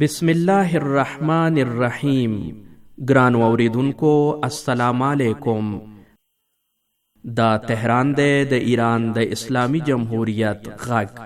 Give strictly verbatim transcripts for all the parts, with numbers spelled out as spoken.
بسم الله الرحمن الرحیم. ګران اوریدونکو السلام علیکم. دا تهران دی د ایران د اسلامی جمهوریت غږ.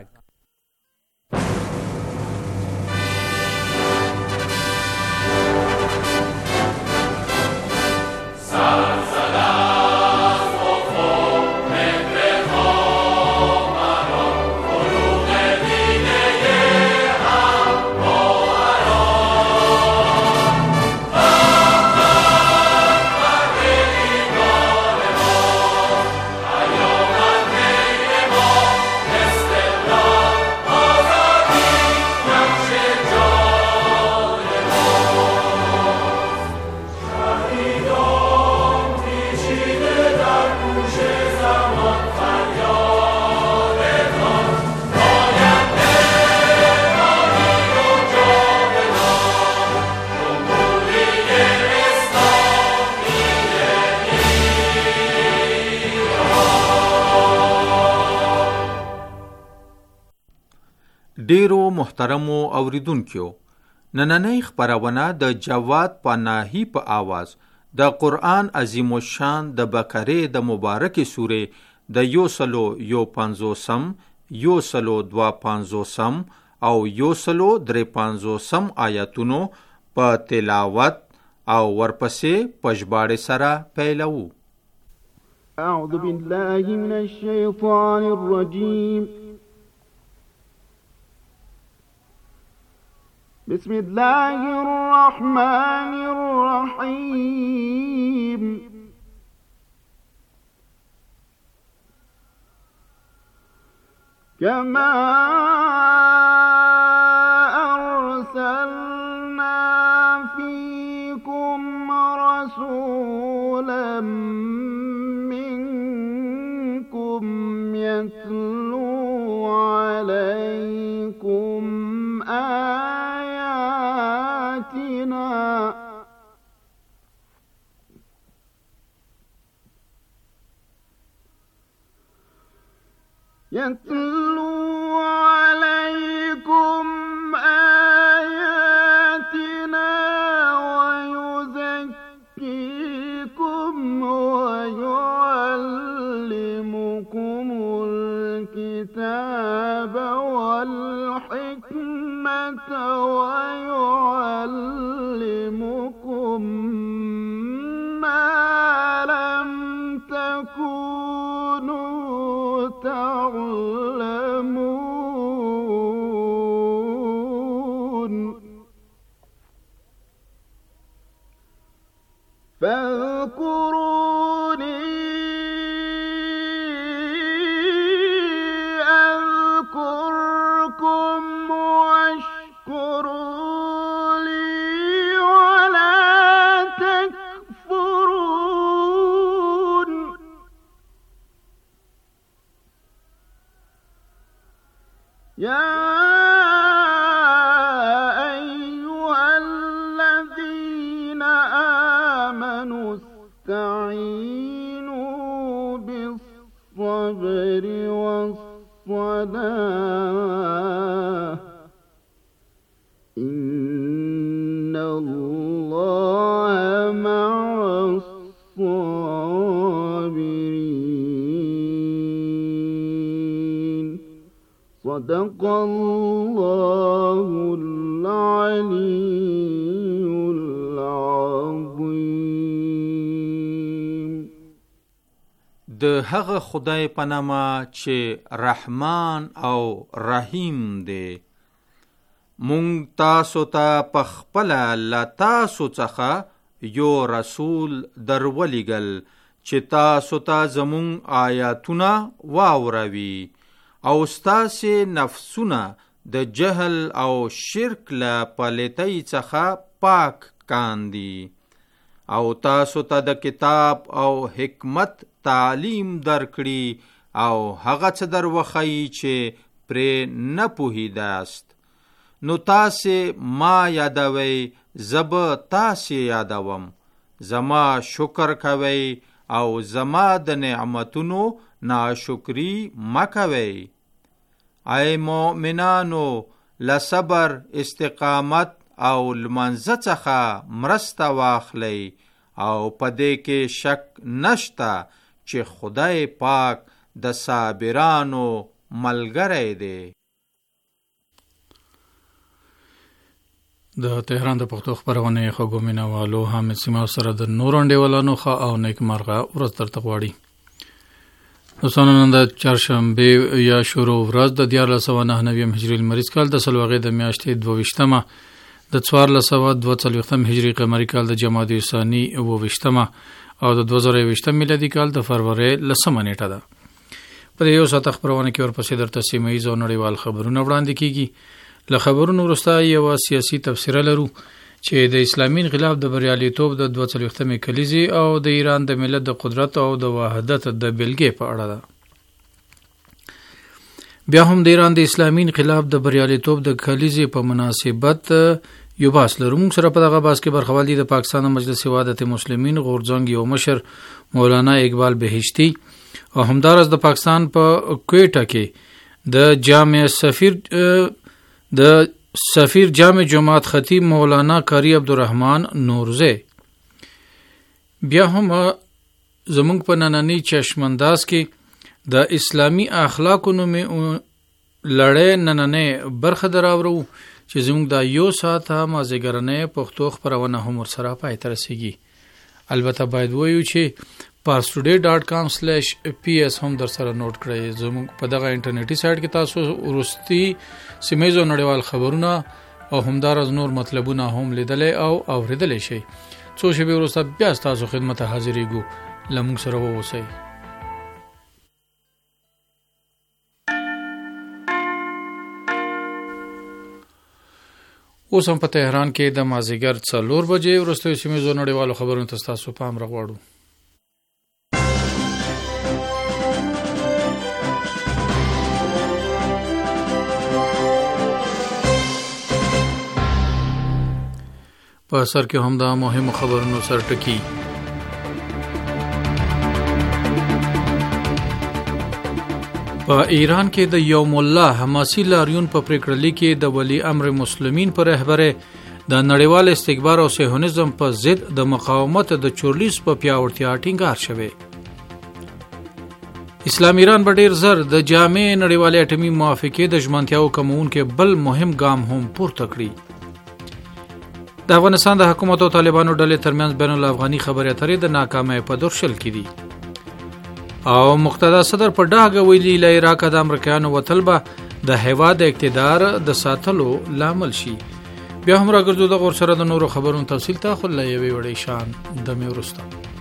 ډیرو محترمو اوریدونکو، نننۍ خپرونه د جواد پناهی په آواز د قرآن عظیم الشان د بقره د مبارکې سورې د یو سلو یو پنځوسم، یو سلو دوا پنځوسم او یو سلو درې پنځوسم آیاتونو په تلاوت او ورپسې په ژباړې سره پیلوو. اعوذ بالله من الشیطان الرجیم. بسم الله الرحمن الرحيم. كما أرسلنا فيكم رسولا منكم يتلو عليكم آياتنا يتلو عليكم آياتنا ويزكيكم ويعلمكم الكتاب والحكمة ويعلمكم ما لم تكونوا تعلمون فاذكروني أذكركم واشكروا لي ولا تكفرون. يا أيها الذين آمنوا استعينوا بالصبر والصلاة إن الله مع الصابرين. صدق الله العلي العظيم. د هغه خدای په نامه چې رحمان او رحیم دی. مونږ تاسو ته په خپله له تاسو څخه یو رسول درولېږل چې تاسو ته زمونږ آیاتونه واوروي او ستاسې نفسونه د جهل او شرک له پلیتۍ څخه پاک کاندي او تاسو ته د کتاب او حکمت تعلیم درکړي او هغه څه در وښیي چې پرې نه پوهیداست. نو تاسې ما یادوئ، زه به تاسې یادوم. زما شکر کوئ او زما د نعمتونو ناشکری مکوئ. ای مؤمنانو، لصبر، استقامت او لمانځه څخه مرسته واخلئ او په دې کې شک نشته چې خدای پاک د صابرانو ملګری دی. د تهران د پښتو خبرونه خوږو مینوالو حامد سیما سره د نور انډیوالانو ښه او نیک مرغه ورځ درته غواړي. دوستانو نن د چهارشنبې یا شروع ورځ د دیارلس سوه نهه نویم هجري لمریز کال د سلواغې د میاشتې دوه ویشتمه د څوارلس سوه دوه څلوېښتم هجري قمري کال د جمادی ثاني اوه ویشتمه او د دوه زره یوویشتم میلادي کال د فروری لسمه نیټه ده. په دې یو ساعت خبرونه کې ورپسې درته سیمه ییز او نړیوال خبرونه وړاندې کیږي. له خبرونو وروسته یوه سیاسي تبصره لرو چې د اسلامي انقلاب د بریالیتوب د دوه څلوېښتمې کلیزې او د ایران د ملت د قدرت او د وحدت د بیلګې په اړه ده. بیا هم د ایران د اسلامي انقلاب د بریالیتوب د کلیزې په مناسبت یو باس لرو. موږ سره په دغه باس کې برخوال دي د پاکستان مجلس وحدت مسلمین غورځنګ یو مشر مولانا اقبال بهشتی او همدارس د پاکستان په کویټه کې د جامع سفیر د سفیر جامع جماعت خطیب مولانا قاری عبدالرحمن نورزی. بیا هم زمونږ په نننی چشمانداز کې د اسلامی اخلاقو نومې لړۍ نننۍ برخه دراورو چې زمونږ د یو ساعته مازدیګرنۍ پښتو خپرونه هم ورسره پای ته رسیږي. البته باید وایو چې parstoday dot com slash p s هم در سره نوٹ کړئ. زموږ په دغه انټرنیټي سایټ کې تاسو ورستي سیمایي او نړیوال خبرونه او همدارز نور مطلبونه هم لیدلای او اوریدلای شئ. څو شپې وروسته بیا تاسو خدمت حاضرېږو. لمونږ سره واوسئ. اوس هم په تهران کې د مازدیګر څلور بجې وروسته سیمایي او نړیوالو خبرونو ته تاسو پام راغواړو. په سر کې هم دا مهمو خبرونو سر ټکی. په ایران کې د یوم الله حماسي لاریون په پریکړه کې د ولی امر مسلمین پر رهبری د نړیوال استکبار او صهیونیزم په ضد د مقاومت د چورلیس په پیاوړتیا ټینګار شوی. اسلام ایران په ډیر زر د جامع نړیوال اټومي موافقې د ژمنتیاو کمونکې بل مهم ګام هم پورته کړی. د افغانستان د حکومت او طالبانو ډلې ترمنځ بین الافغاني خبرې اترې د ناکامۍ په دور شل کې دي او مقتدا صدر په ډاګه ویلي له عراق د امریکایانو وتل به د هیواد اقتدار د ساتلو لامل شي. بیا هم راګرځو د غور سره د نورو خبرونو تفصیل ته خو له یوې وړې شان د مې ورسته.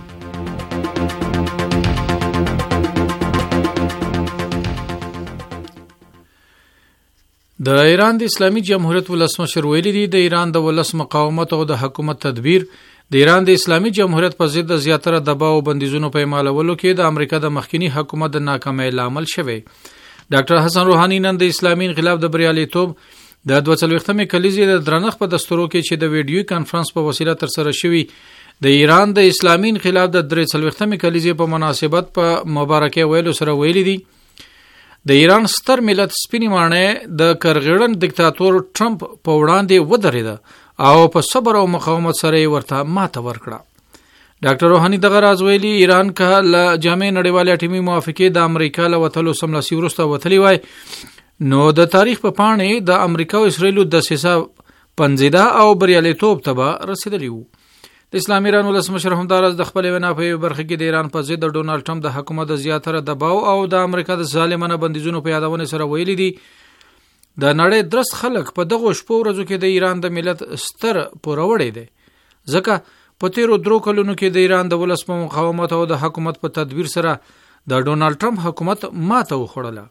د ایران د اسلامي جمهوریت ولسمشر ویلي دی د ایران د ولس مقاومت او د حکومت تدبیر د ایران د اسلامي جمهوریت په ضد د زیاتره دباو او بندیزونو په اعمالولو کې د امریکا د مخکنی حکومت د ناکامۍ لامل شوی. ډاکټر حسن روحاني نن د اسلامي انقلاب د بریالیتوب د دوه څلوېښتمې کلیزې د درنښت په دستورو کې چې د ویډیو کانفرنس په وسیله ترسره شوی د ایران د اسلامي انقلاب د درې څلوېښتمې کلیزې په مناسبت په مبارکي ویلو سره ویلي دی د ایران ستر ملت سپینې ماڼۍ د کرغړن دیکتاتور ټرمپ په وړاندې ودرېده او په صبر او مقاومت سره یې ورته ماته ورکړه. ډاکټر روحاني دغه راز ویلي ایران که له جامع نړیوال اټومي موافقې د امریکا له وتلو سملاسي وروسته وتلی وای نو د تاریخ په پاڼې د امریکا او اسرائیلو دسیسه پنځیده او بریالیتوب ته به رسېدلی وو. د اسلام ایران ولسمشر همدارس د خپلې وینا په یوه برخه کې د ایران په ضد د ډونالډ ټرمپ د حکومت د زیاتره دباو او د امریکا د ظالمانه بندیزونو په یادونې سره ویلي دي د نړۍ درست خلک په دغو شپو ورځو کې د ایران د ملت ستر پوروړی دی ځکه په تیرو درو کلونو کې د ایران د ولس په مقاومت او د حکومت په تدبیر سره د ډونالډ ټرمپ حکومت ماته وخوړله.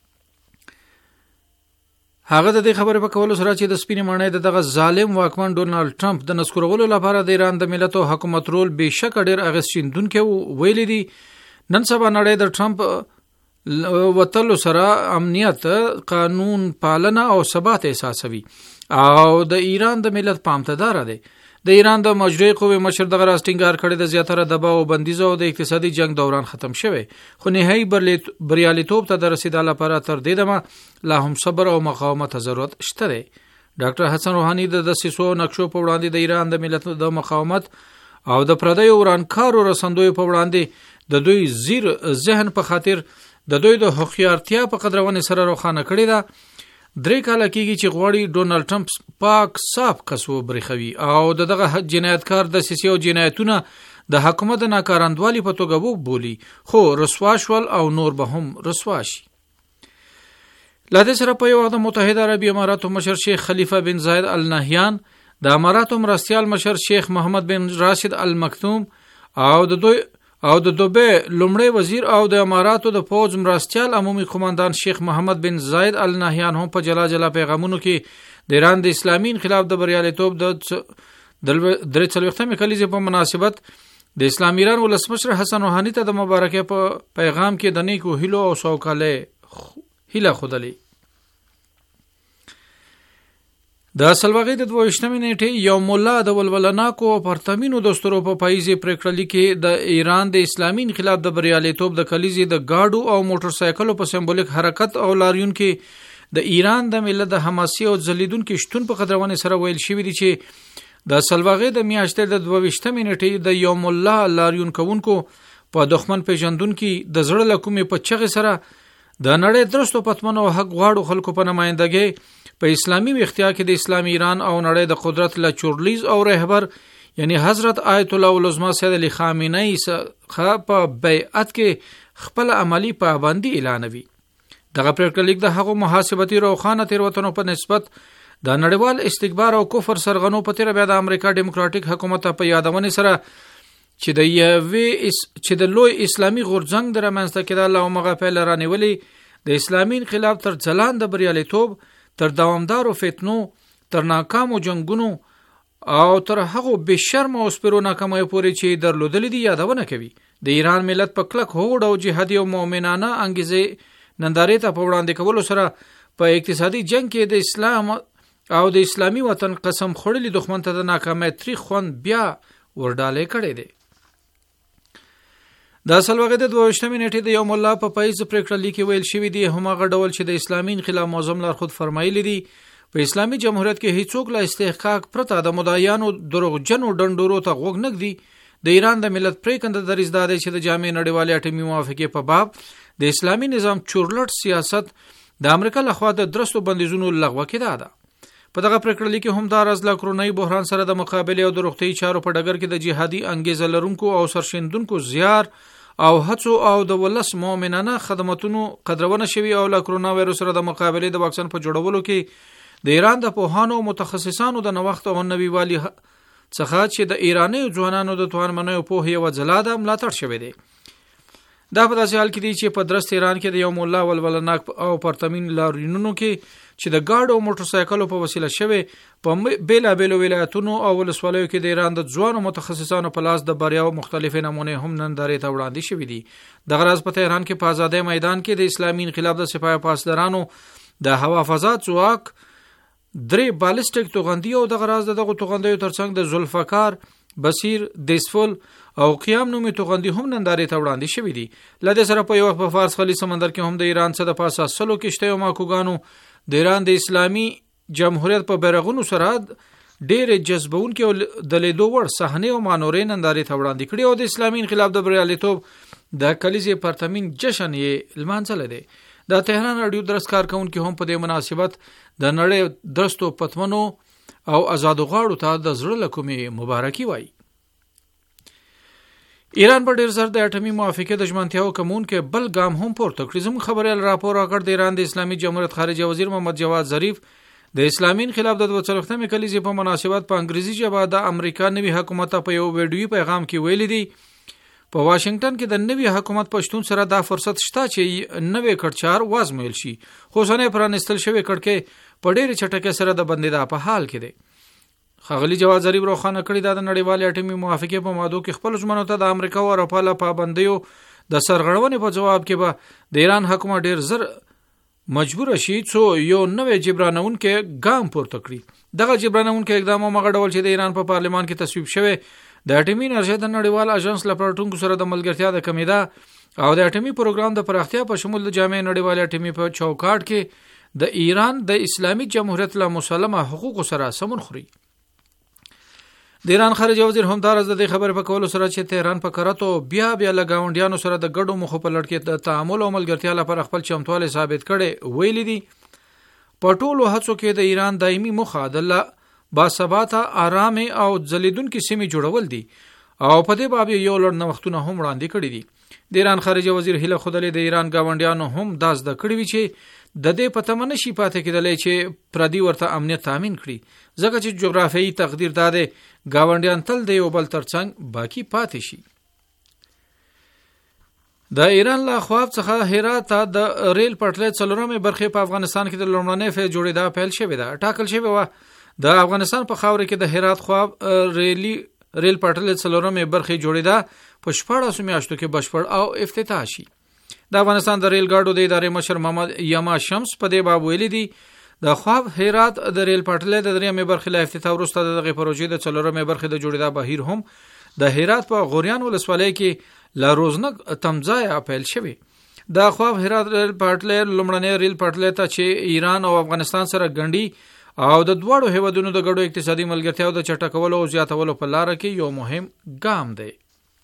هغه د دې خبرې په کولو سره چې د سپینې ماڼۍ د دغه ظالم واکمن ډونالډ ټرمپ د نسکورولو لپاره د ایران د ملت او حکومت رول بېشکه ډېر اغېزمنونکی ویلي دي نن سبا نړۍ د ټرمپ وتلو سره امنیت قانون پالنه او ثبات احساسوي او د ایران د ملت پامتدار دی. د ایران د مجري قوې مشر دغه راز ټینګار کړی د زیاتره دباو او بندیزو او د اقتصادي جنگ دوران ختم شوی خو نهایي بریالیتوب ته د رسیدو لپاره تر دې دمه لا هم صبر او مقاومت ضرورت شته دی. ډاکټر حسن روحاني د دسیسو نقشو په وړاندې د ایران د ملت د مقاومت او د پردیو ورانکارو رسندوی په وړاندې د دوی زیر ذهن په خاطر د دوی د هوښیارتیا په قدرونې سره روښانه کړی ده. درې کاله کېږي چې غواړي ډونالد ټرمپ پاک صاف کس وبرېښوي او د دغه جنایتکار دسیسې او جنایتونه د حکومت د ناکارندوالي په توګه وبولي، خو رسوا شول او نور به هم رسوا شي. له دې سره په یو وخت د متحده عربي اماراتو مشر شیخ خلیفه بن زاید ال نهیان، د اماراتو مرستیال مشر شیخ محمد بن راشد ال مکتوم او د دوی او د دوبه لومړی وزیر او د اماراتو د فوج مرستیال عمومي قوماندان شیخ محمد بن زاید ال نهیان هم په جلا جلا پیغامونو کې د ایران د اسلامي انقلاب د بریالیتوب د درې څلوېښتمې کلیزې په مناسبت د اسلام ایران ولسمشر حسن روحاني ته د مبارکۍ په پیغام کې د نیکو هیلو او سوکالۍ هیله خودلی. د سلواغې د دویشتمې نیټې یو مولا د ولولناکو او پرتمینو دستورو په پاییزې پریکړه لیکي د ایران د اسلامي انقلاب د بریالیتوب د کلیزې د گاډو او موټر سایکلو په سمبولیک حرکت او لاریون کې د ایران د ملت د حماسي او ځلیدونکو شتون په قدرونې سره ویل شوی دی چې د سلواغې د میاشتې د دویشتمې نیټې د یوم الله لاریون کوونکو په دښمن پیژندونکو د زړه لکومې په چغې سره د نړۍ درستو پتمنو حق غواړو خلکو په نمائندګۍ په اسلامي وختیا کې د اسلام ایران او نړۍ د قدرت له چورلیز او رهبر یعنی حضرت آیت الله العظما سید علی خامنه‌ای څخه په بیعت کې خپل عملی پابندي اعلانوي. دغه پریکړه لیک د هغو محاسبتي روخانه تیروتنو په نسبت د نړیوال استکبار او کفر سرغنو په تیر بیا د امریکا ډیموکراټیک حکومت په یادونه سره چې د یوې چې د لوی اسلامي غورځنګ د رامنځته کېدل او مغه پیل رانیولې د اسلامي انقلاب تر ځلان د بریالیتوب تر دوامدارو فتنو تر ناکامو جنگونو او تر هغو بشرم او سپرو ناکامۍ پورې چې درلودل دي یادونه کوي. د ایران ملت په کلک هوډ او جهادي او مؤمنانه انګیزه نندارې ته په وړاندې کولو سره په اقتصادي جنگ کې د اسلام او د اسلامي وطن قسم خورلی دښمن ته د ناکامۍ تاریخ خوند بیا ورډالې کړی دی. د سلواغې د دویشتمې نیټې د یوم الله په پاییز پریکړه لیکي ویل شوی دی هماغه ډول چې د اسلامي انقلاب معظم لارښود فرمایلی دی په اسلامي جمهوریت کې هیڅوک له استحقاق پرته د مدعیانو دروغجنو ډنډورو ته غوږ نه ږدي. د ایران د ملت پریکنده دریځ دا دی چې د جامع نړیوالې اټومي موافقې په باب د اسلامي نظام چورلټ سیاست د امریکا لخوا د درستو بندیزونو لغوه کېده ده. په دغه پریکړه لیکي هم دا راز لا کرونی بحران سره د مقابله او د روغتي چارو په ډګر کې د جهادي انګیزه لرونکو او سرشندونکو زیار او هڅو او د ولس مؤمنانه خدماتونو قدرونه شوی او لا کرونا وایروس سره د مقابله د واکسین په جوړولو کې د ایران د پوهانو او متخصصانو د نوښت او نوي والی څخه چې د ایرانی ځوانانو د توان منو په یو ځلاده ملاتړ شوی دی. دا په داسې حال کې دی چې په درست ایران کې د یوم الله ولولناک او پرتمین لاریونونو کې چې د گاډو او موټر سایکلو په وسیله شوی په بیلا بیلو ولایتونو او ولسوالیو کې د ایران د ځوانو متخصصانو په لاس د بریاو مختلفې نمونه هم نندارې ته وړاندې شوې دي. د غراز په تهران کې په آزادۍ میدان کې د اسلامي انقلاب د سپاه پاسدارانو د هوا فضا ځواک درې بالستیک توغندي او د غراز دغه توغندیو ترڅنګ د ذوالفقار بصیر دیسفول او قیام نومي توغندي هم نندارې ته وړاندې شوې دي. لدې سره په یو وخت په فارس خلیج سمندر کې هم د ایران څخه د پاسه سلو کشته او ماکوګانو د ایران د اسلامي جمهوریت په بیرغونو سره ډېر جذبونکي او د لیدو وړ صحنه او مانورې نندارې ته وړاندې کړي او د اسلامي انقلاب د بریالیتوب د کلیزې پرتمین جشن یې لمانځل دي. د تهران رادیو درس کارکونکو هم په دې مناسبت د نړۍ درستو پتمنو او آزادو غاړو ته د زړه له کومې مبارکي وایي. ایران په ډیر زر د اټومي موافقې د ژمنتیاو کومون کې بل ګام هم پورته کړی. زموږ خبريال راپور راکړ د ایران د اسلامي جمهوریت خارجه وزیر محمد جواد ظریف د اسلامي انقلاب د دوه څلوېښتمې کلیزې په مناسبت په انګریزي ژبه د امریکا نوي حکومت په یو ویډیوي پیغام کې ویلي دی په واشنگټن کې د نوي حکومت په شتون سره دا فرصت شته چې نوې کړچار وازمویل شي. خو څنګه پرانستل شوی کړکې په ډېر چټکۍ سره د بندیدا په حال کې دی. خغلی جواد ظریف روخانه کړی دا د نړیوال اټومي موافقې په ماده کې خپل ژمنو ته د امریکا او اروپا له پابندیو د سرغړونې په جواب کې به د ایران حکومت ډیر زر مجبور شي چې یو نوې جبرانون کې ګام پورته کړي. دغه جبرانون کې اقدام مغه ډول چې د ایران په پارلمان کې تصویب شوی د اټومي انرژي د نړیوال اژانس لپاره سره د ملګرتیا د کمیدا او د اټومي پروګرام د پراختیا په شمول د جامع نړیوال اټومي په چوکاټ کې د ایران د اسلامي جمهوریت له مسلمه حقوق سره سمون خوري. د ایران خارجه وزیر همدارس د دې خبرې په کولو سره چې تهران په کراتو بیا بیا لګاونډیانو سره د ګډو مخو په لړ کې د تعامل او ملګرتیا لپاره خپل چمتوالی ثابت کړي ویلي دي. په ټولو هڅو کې د ایران دایمي موخه د باثباته آرام او ځلیدونکو سیمې جوړول دي او په دې باب یو لړ نوښتونه هم وړاندې کړي دي. د ایران خارجه وزیر هیله خدلې د ایران گاونډیانو هم داس د کړي وی چې د دې پته منشي پاتې کېدلې چې پردي ورته امنیت تامین کړي ځکه چې جغرافیایي تقدیر داده گاونډیان تل د یو بل ترڅنګ باقی پاتې شي. د ایران له خوا څخه هرات ته د ریل پټلۍ څلورمه برخه په افغانستان کې د لومړنۍ فیز جوړېدا پیل شوې ده. ټاکل شوی و د افغانستان په خاور کې د هرات خوا ریلی ریل پټلۍ څلورمه برخه جوړېدا په شپږ میاشتو کې بشپړ او افتتاح شي. د افغانستان د ریل ګاډو د ادارې مشر محمد یما شمس په دې باب ویلي دي د خواب هرات د ریل پټلۍ د دریمه برخه له افتتاح وروسته دغه پروژې د څلورمه برخه د جوړېدا بهیر هم د هرات په غوریان ولسوالۍ کې لا روزنک تمځای پیل شوی. د خواب هرات ریل پټلۍ لومړنۍ ریل پټلۍ ته چې ایران او افغانستان سره ګنډي او د دوړو هیوادونو د ګډو اقتصادي ملګرتیا او د چټکولو او زیاتولو په لار کې یو مهم ګام دی.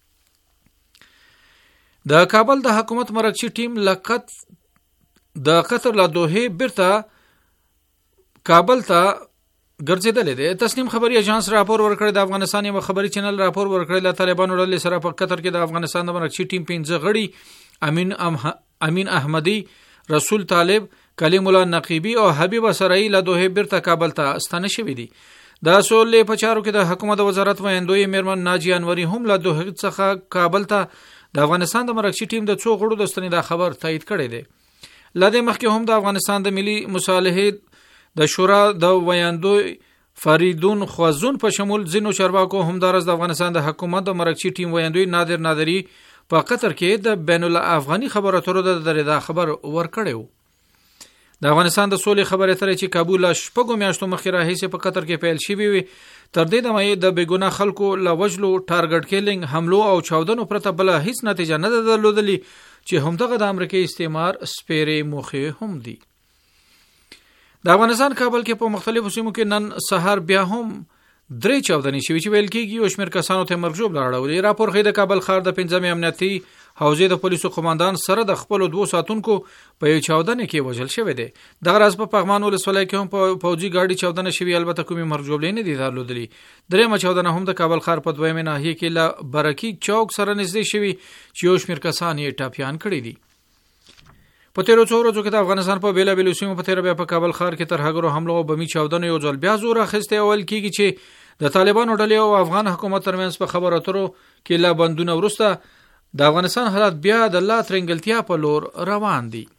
د کابل د حکومت مرکزی ټیم لقط د قطر له دوحه بیرته کابل ته ګرځیدل دي. تسنیم خبري اژانس راپور ورکړی د افغانستان یو خبري چینل راپور ورکړی د طالبانو ډلې سره په قطر کې د افغانستان د مرکزی ټیم پنځه غړي امین امه امین احمدی، رسول طالب، کلیم الله نقیبی او حبیب اسرایی له دوحه بیرته کابل ته ستنه شوی دي. د سولې په چارو کې د حکومت وزارت ویندوی میرمن ناجی انوری هم له دوحه څخه کابل ته د افغانستان د مرکزی ټیم د څو غړو د ستنې د خبر تایید کړی دی. لدې مخکې هم د افغانستان د ملي مصالحې د شورا د ویندوی فریدون خوازون په شمول ځینو چارواکو هم درز د افغانستان د حکومت د مرکزی ټیم ویندوی نادر نادری په قطر کې د بین الافغاني خبرو اترو د درېدا خبر ورکړیو. د افغانستان د سولې خبرې ترې چې کابل شپږو میاشتو مخکې راهیسې په قطر کې پیل شوی وي تر دې دمه د بیګونه خلکو له وجلو ټارګټ کیلینګ حملو او چاودنو پرته بل هیڅ نتیجه نه درلودلې چې همدغه د امریکای استعمار سپیرې موخه هم دي. د افغانستان کابل کې په مختلفو سیمو کې نن سحر بیا هم درې چاودنې شوې چې ویل کېږي او شمېر کسانو ته مرګ ژوبل راوړي. راپور ښیي د کابل ښار د پنځمې امنیتي حوزې د پولیسو قوماندان سره د خپل دوه ساتونکو په یو چاودنه کې وژل شوی دی. دغه راز په پغمان ولسوالۍ کې هم په فوجي گاډي چاودنه شوی، البته کومي مرګ ژوبل نه دي درلودلې. درېمه چاودنه هم د کابل ښار په دویمه ناحیه کې له برکی چوک سره نږدې شوی چې یو شمېر کسان یې ټاپیان کړي دي. په تیرو څو ورځو کې د افغانستان په بیلابیلو سیمو په تیر بیا په کابل ښار کې تر هغو حملو او بمي چاودنو یو ځل بیا زور اخیسته اول کېږي چې د طالبانو ډلې او افغان حکومت ترمنځ په خبرو اترو کې لا بندونه ورسته د افغانستان حالات بیا د لا ترنګلتیا په لور روان دي.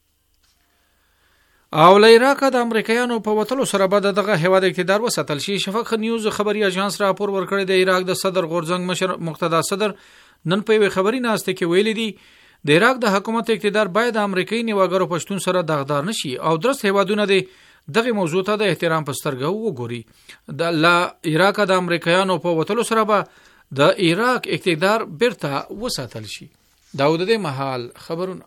او له عراق د امریکایانو په وټلو سره بعد دغه هواد اقتدار وساتل شي. شفق نیوز خبري اژانس راپور ورکړی د عراق د صدر غورزنګ مشر مقتدا صدر نن په خبري ناسته کې ویلي دي د عراق د حکومت اقتدار باید د امریکایي نیواګرو پښتون سره داغدار نشي او درست هوادونه دي دغه موضوع ته د احترام په سترګه وګوري. د لا عراق د امریکایانو په وټلو سره به د عراق اقتدار بیرته وساتل شي. دا د دې محل خبرونه.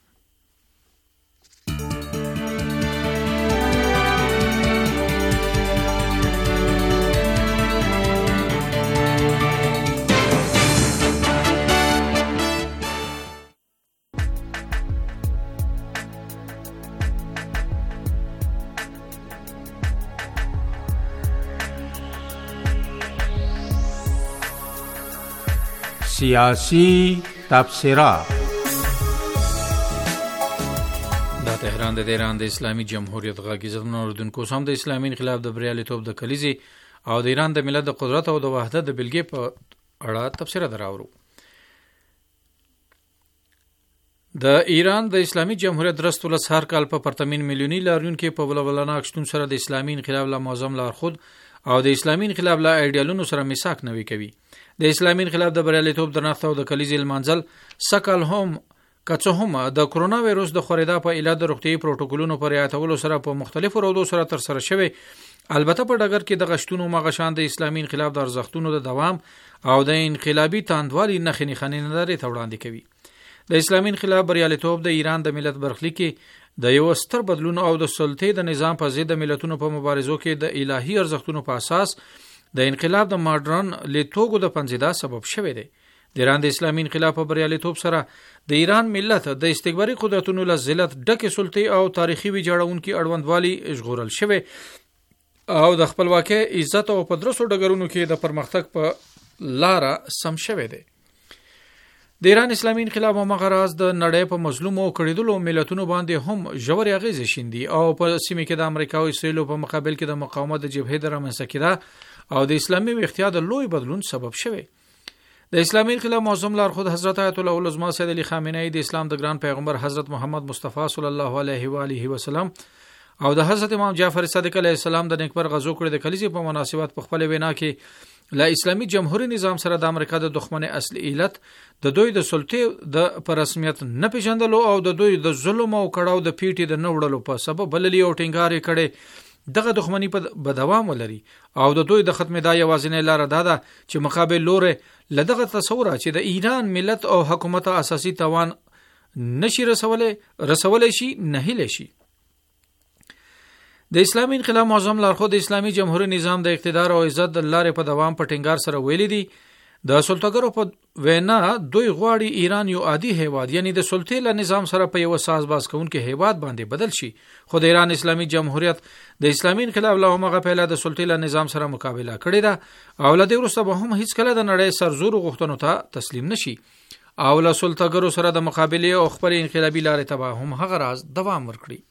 سیاسی تبصره. د تهران د ایران د اسلامي جمهوریت غاګیزه نوردونکو سم د اسلامي انقلاب د بریالیتوب د کلیزي او د ایران د ملت د قدرت او د وحدت د بلګې په اړه تبصره دراوړو. د ایران د اسلامي جمهوریت درست ول سهار کال په پرتمین میلیونی لارونکو په ولولانه اکشتون سره د اسلامي انقلاب له معظم لار خود او د اسلامي انقلاب له ایډیالونو سره میثاق نوي کوي. د اسلامي انقلاب د بریالیتوب د نقطه او د کلیزي المنزل سکل هم کڅه هم د کرونا وایروس د خوريدا په علاج د روغتي پروتوکولونو پر رعایتولو سره په مختلفو رودو سره تر سره شوی. البته په ډګر کې د غشتونو مغشان د اسلامي انقلاب د ارزښتونو د دوام او د انقلابي تاندوالي نخني خنې نظر ته وړاندې کوي. د اسلامي انقلاب بریالیتوب د ایران د ملت برخلیک کې د یو ستر بدلون او د سلطې د نظام په ضد ملتونو په مبارزو کې د الهي ارزښتونو په اساس د انقلاب د ماډرن لیتوګو د پنځیدا سبب شوی دی. د ایران د اسلامي انقلاب په بریالیتوب سره د ایران ملت د استکباري قدرتونو له ذلت ډکه سلطې او تاریخي ویجاړونکي اړوندوالي ژغورل شوی او د خپلواکۍ عزت او په درسو ډګرونو کې د پرمختګ په لاره سم شوی دی. د ایران اسلامي انقلاب او مغراز د نړۍ په مظلومو او کړیدلو ملتونو باندې هم ژور اغیزې شیندي او په سیمه کې د امریکا او اسرائیل په مقابل کې د مقاومت د جبهې د رامنځته کېدا او د اسلامي ویښتیا د لوی بدلون سبب شوی. د اسلامي انقلاب معظم لارښود حضرت آیت الله العظما سید علی خامنه‌ای د اسلام د ګران پیغمبر حضرت محمد مصطفی صلی الله علیه و آله وسلم او د حضرت امام جعفر صادق علیه السلام د نیکبر غزو کړي د کلیزې په مناسبت په خپل وینا کې لا اسلامي جمهوریت نظام سره د امریکا د دښمن اصلي علت د دوی د سلطې د پر رسمیت نه پیژندلو او د دوی د ظلم او کړهو د پیټي د نوړلو په سبب بللی او ټینګار کړي دغه دښمنی په دوام ولري او د دوی د ختمې دا یوازینۍ لار ده ده چې مقابل لورې لدغه تصور چې د ایران ملت او حکومت اساسي توان نشي رسولې رسولې شي نه هلي شي. د اسلامي انقلاب معظم لارښود د اسلامي جمهوریت نظام د اقتدار او عزت د لارې په دوام په ټینګار سره ویلي دي د سلطګرو په وینا دوی غواړي ایران یو عادي هیواد یعنی د سلطې له نظام سره په یو ساز باز کوونکې هیواد باندې بدل شي. خو د ایران اسلامي جمهوریت د اسلامي انقلاب له هغه پیله د سلطې له نظام سره مقابله کړې ده او له دې وروسته به هم هیڅ کله د نړۍ سرزور غوښتنو ته تسلیم نشي او له سلطګرو سره د مقابله او خپل انقلابي لارې ته هم هغه راز دوام ورکړي.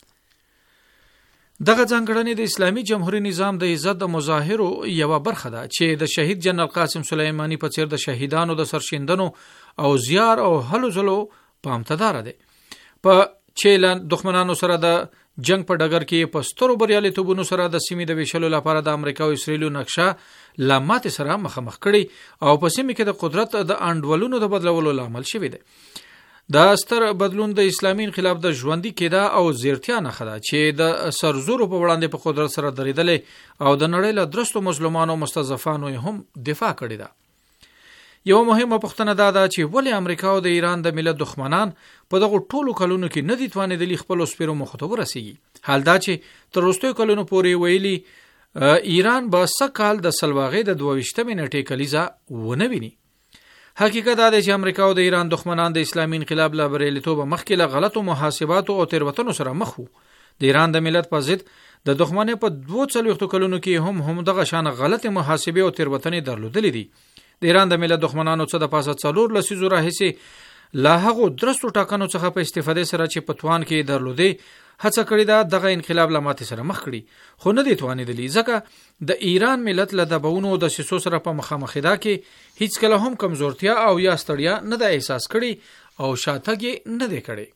دغه ځانګړنې د اسلامي جمهوریت نظام د عزت د مظاهرو یوه برخه ده چې د شهید جنرال قاسم سلیمانی په څیر د شهیدانو د سرشیندنو او زیار او هلو ځلو پامتدار ده په چې له دښمنانو سره د جنگ په ډګر کې په سترو بریالیتوبونو سره د سیمې د ویشلو لپاره د امریکا او اسرائیل نقشه لامات سره مخامخ کړي او په سیمې کې د قدرت د انډولونو د بدلولو لامل شوی دی. دا ستر بدلون د اسلامي انقلاب د ژوندۍ کېدا او زیرتیا نه خده چې د سرزورو په وړاندې په قدرت سره درېدلې او د نړۍ له درستو مظلومانو او مستضعفانو هم دفاع کړې ده. یو مهمه پوښتنه دا ده چې ولې امریکا او د ایران د ملت دښمنان په دغه ټولو کلونو کې نه دي توانېدلي خپل سپیرو مخ ته ورسیږي. حال دا چې تر وروستیو کلونو پورې ویلي ایران به سږ کال د سلواغې د دوه ویشتمې نیټې کلیزه ونه ویني. حقیقت دا دی چې امریکا او د ایران دښمنان د اسلامي انقلاب له بریالیتوب مخکې له غلطو محاسباتو او تېروتنو سره مخ وو. د ایران د ملت په ضد د دښمنۍ په دوه څلوېښتو کلونو کې هم هم دغه شان غلطې محاسبې او تېروتنې درلودلې دي. د ایران د ملت دښمنانو څخه د پاسه څلور لسیزو راهیسې لا هغو درستو ټاکنو څخه په استفادې سره چې په توان کې درلودې هڅه کړې ده دغه انقلاب له ماتې سره مخ کړي خو نه دي توانېدلي ځکه د ایران ملت له دباونو او دسیسو سره په مخامخېدا کې هیڅ کله هم کمزورتیا او یا ستړیا نه ده احساس کړي او شاتګ یې نه دی کړی.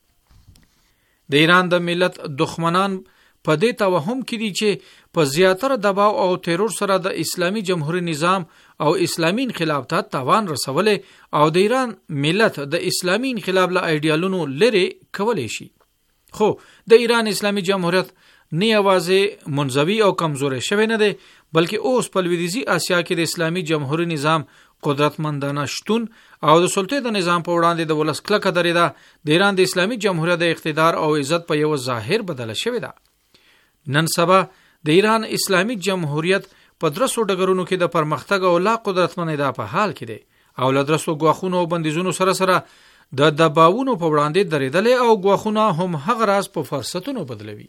د ایران د ملت دښمنان په دې توهم کې دي چې په زیاتره دباو او تیرور سره د اسلامي جمهوریت نظام او اسلامي انقلاب ته تاوان رسولې او د ایران ملت د اسلامي انقلاب له ایډیالونو لري کولای شي. خو د ایران اسلامي جمهوریت نه یوازې منزوي او کمزوري شوی نه دی بلکې اوس په لویدیځي اسیا کې د اسلامي جمهوریت نظام قدرتمندانه شتون او د سلطې د نظام په وړاندې د ولس کلکه درېده د ایران د اسلامي جمهوریت د اقتدار او عزت په یو ظاهر بدله شوی ده. نن سبا د ایران اسلامي جمهوریت په درسو ډګرونو کې د پرمختګ او لا قدرتمنۍ په حال کې دی او له درسو غواخونو او بندیزونو سره سره د دباونو په وړاندې درېدلې او غواخونه هم هغه راز په فرصتونو بدلوي.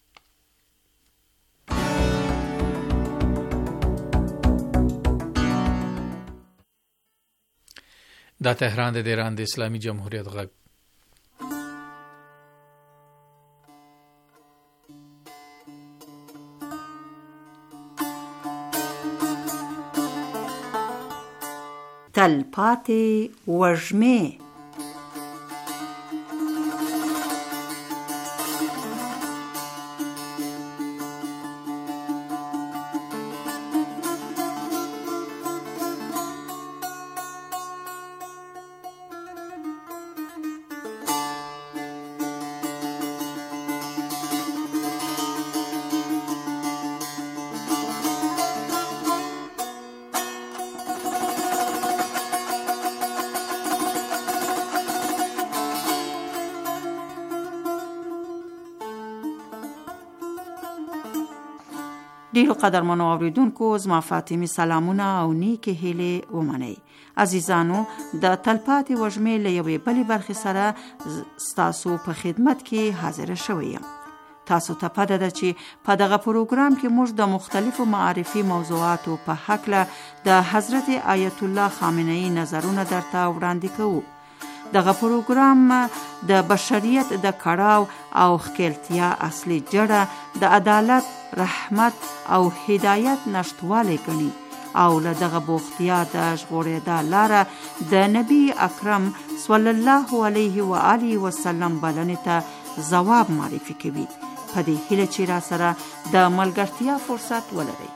دا تهران د ایران د اسلامي جمهوریت غږ. تلپاتې وږمې ډیرو قدرمنو اوریدونکو زما فاطمي سلامونه او نیکې هیلې ومنئ. عزیزانو د تلپاتې وږمې له یوې بلې برخې سره ستاسو په خدمت کې حاضره شوی یم. تاسو ته پده ده چې په دغه پروګرام کې موږ د مختلفو معرفي موضوعاتو په هکله د حضرت آیت الله خامنه ای نظرونه درته وړاندې کوو. دغه پروګرام د بشریت د کړاو او ښکیلتیا اصلي جړه د عدالت، رحمت او هدایت نشتوالی ګڼي او له دغه بوختیا د ژغورېدا لاره د نبی اکرم صلی الله علیه و آله وسلم بلنې ته ځواب معرفي کوي. په دې هیله چې را سره د ملګرتیا فرصت ولرئ.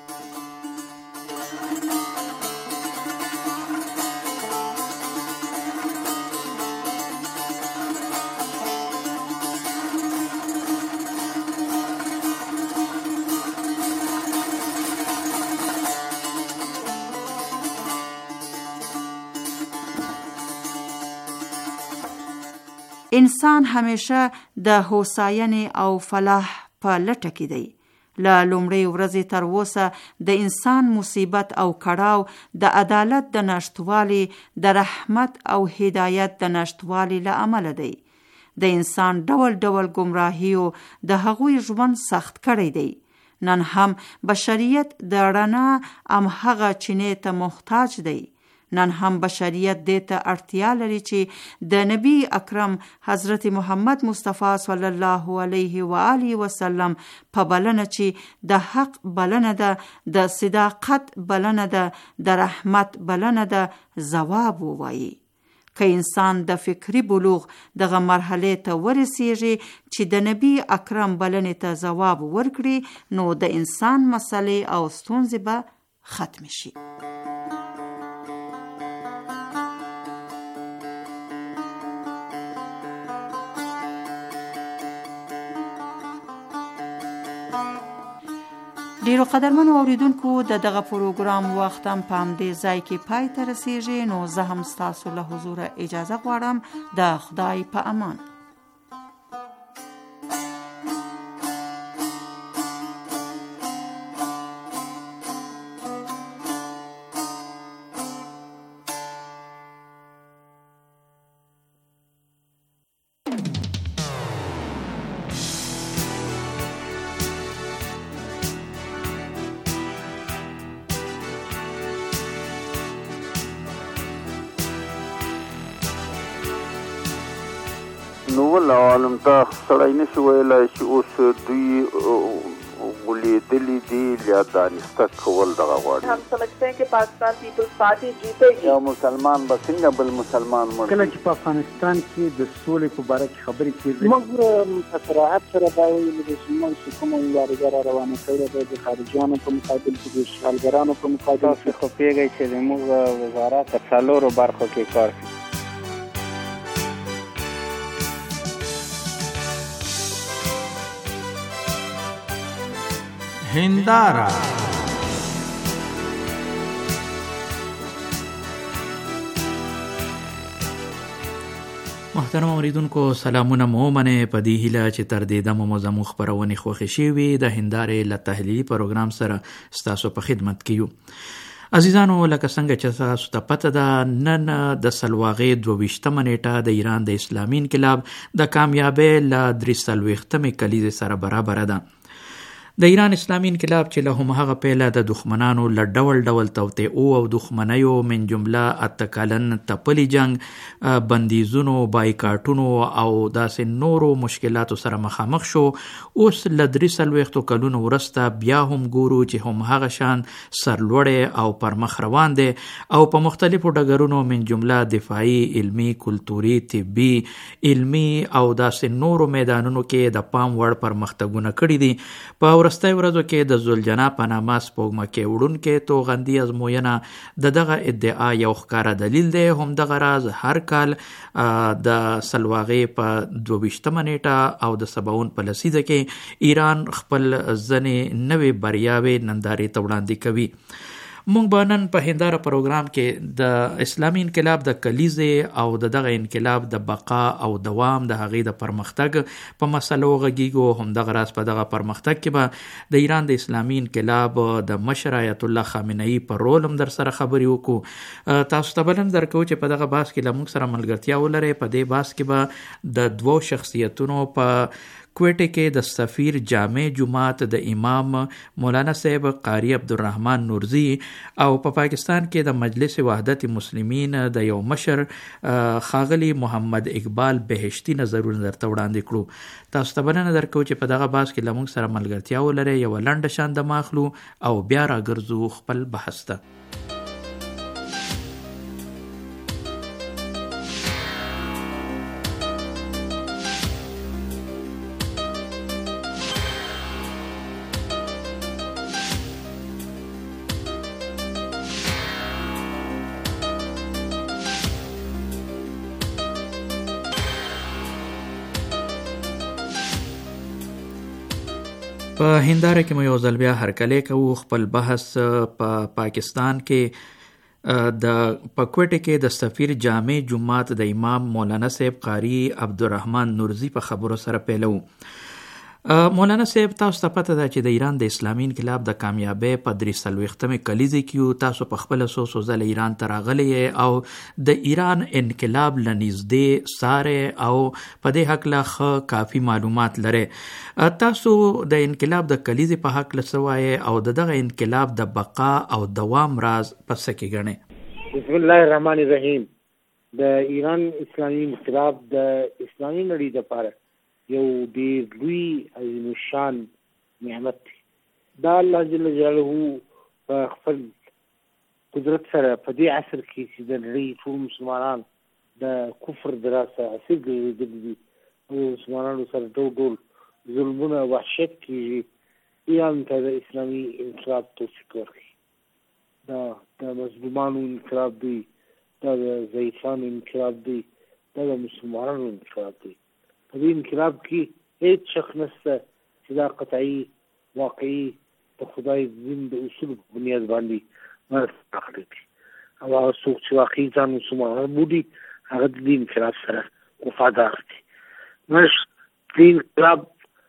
انسان همیشه د هوساینې او فلاح په لټه کې دی. له لومړۍ ورځې تر اوسه د انسان مصیبت او کړاو د عدالت د نشتوالي، د رحمت او هدایت د نشتوالي له امله دی. د انسان ډول ډول گمراهیو د هغوی ژوند سخت کړی دی. نن هم بشریت د رڼا همهغه چینې ته محتاج دی. نن هم بشریت دې ته اړتیا لري چې د نبی اکرم حضرت محمد مصطفی صلی الله علیه و آله وسلم په بلنه چې د حق بلنه ده، د صداقت بلنه ده، د رحمت بلنه ده، ځواب ووایي. که انسان د فکری بلوغ دغه مرحله ته ورسیږي چې د نبی اکرم بلنې ته ځواب ورکړي، نو د انسان مسلې او ستونزې به ختم شي. ډیرو قدرمنو اوریدونکو د دغه پروګرام وخت هم په همدې ځای کې پای ته رسیږي. نو زه هم ستاسو له حضوره اجازه غواړم. د خدای په امان. نو والله عالم ته سړی نشي ویلی چې اوس دوی ولیدلي دي یا دانسته کول دغه غواړي. हम समझते हैं कि पाकिस्तान पीपल्स पार्टी जीतेगी. یو مسلمان به څنګه بل مسلمان مړ کله چې په افغانستان کې د سولې په باره کې خبرې کېږي، موږ په صراحت سره دا ویلي دي چې موږ چې کومه مبارزه روانه کړې ده د خارجیانو په مقابل کې، د اشغالګرانو په مقابل کې، خو پوهېږئ چې زموږ وزارت په څلورو برخو کې کار کوي. هنداره محترم اوریدونکو سلامونه مو منه په دې هیله چې تر دې دمو مو زموږ خپرونې خوښې شوي. د هندارې له تحلیلي پروګرام سره ستاسو په خدمت کې یو. عزیزانو، لکه څنګه چې تاسو ته پته ده، نن د سلواغې دوه ویشتمه نیټه د ایران د اسلامي انقلاب د کامیابۍ له درې څلوېښتمې کلیزې سره برابره ده. د ایران اسلامي انقلاب چې له همهغه پیله د دښمنانو له ډول ډول توطئو او دښمنیو من جمله اته کلن تپلي جنگ، بندیزونو، بایکاټونو او داسې نورو مشکلاتو سره مخامخ شو. اوس له درې څلوېښتو کلونو وروسته بیا هم ګورو چې همهغه شان سرلوړی او پرمخ روان دی او په مختلفو ډګرونو من جمله دفاعي، علمي، کلتوري، طبي، علمي او داسې نورو میدانونو کې د پام وړ پرمختګونه کړي دي. په ورستۍ ورځو کې د زلجنا په نامه سپوږمکۍ وړونکې توغندي ازموینه د دغه ادعا یو ښکاره دلیل دی. همدغه راز هر کال د سلواغې په دوه ویشتمه نیټه او د سباون په لسیزه کې ایران خپل ځینې نوې بریاوې نندارې ته وړاندې کوي. مونږ به نن په هنداره پروګرام کې د اسلامي انقلاب د کلیزې او د دغه انقلاب د بقا او دوام د هغې د پرمختګ په مسلو غږیږو. همدغه راز په دغه پرمختګ کې به د ایران د اسلامي انقلاب د مشر آیت الله خامنه‌ای په رول هم در سره خبرې وکړو. تاسو ته بلنه درکوو چې په دغه بحث کې له موږ سره ملګرتیا ولرئ. په دې بحث کې به د دوو شخصیتونو په کوټه کې د سفیر جامع جماعت د امام مولانا صاحب قاری عبدالرحمن نورزی او په پا پاکستان کې د مجلس وحدت مسلمین د یو مشر ښاغلی محمد اقبال بهشتی نظرونه درته وړاندې کړو. تاسو ته بلنه درکوو چې په دغه بحث کې له موږ سره ملګرتیا ولرئ. یوه لنډه شاندمه اخلو او بیا راګرځو خپل بحث ته. په هنداره کې مو یو ځل بیا هرکلی کوو. خپل بحث په پاکستان کې د په کوټه کې د سفیر جامع جماعت د امام مولانا صاحب قاری عبدالرحمن نورزی په خبرو سره پیلو. مولانا صاحب، تاسو ته پته ده چې د ایران د اسلامي انقلاب د کامیابی په درې څلوېښتمې کلیزې کې یو. تاسو په خپله څو څو ځله ایران ته راغلی او د ایران انقلاب له نږدې څارئ او په دې هکله ښه کافي معلومات لرئ. تاسو د انقلاب د کلیزې په هکله څه وایئ او د دغه انقلاب د بقا او دوام راز په څه کې ګڼئ؟ بسم الله الرحمن الرحیم. د ایران اسلامي انقلاب د اسلامي نړۍ دپاره یو ډېر لوی عظیم الشان نعمت دی. دا الله جل جلاله په خپل قدرت سره په دې عصر کې چې د نړۍ ټول مسلمانان د کفر د راسه اسیر ګرځېدلي دي او مسلمانانو سره ډول ډول ظلمونه وحشت کېږي، ایران ته د اسلامي انقلاب توفیق ورکړي. دا د مظلومانو انقلاب دی، دا د ضعیفانو انقلاب دی، دا د مسلمانانو انقلاب دی. په دې انقلاب کې هیڅ شک نشته چې دا قطعي واقعي د خدای دین د اصولو په بنیاد باندې مرسته راغلی دي او هغه څوک چې واقعي ځان مسلمانان بولي هغه د دې انقلاب سره وفادار دي. موږ د انقلاب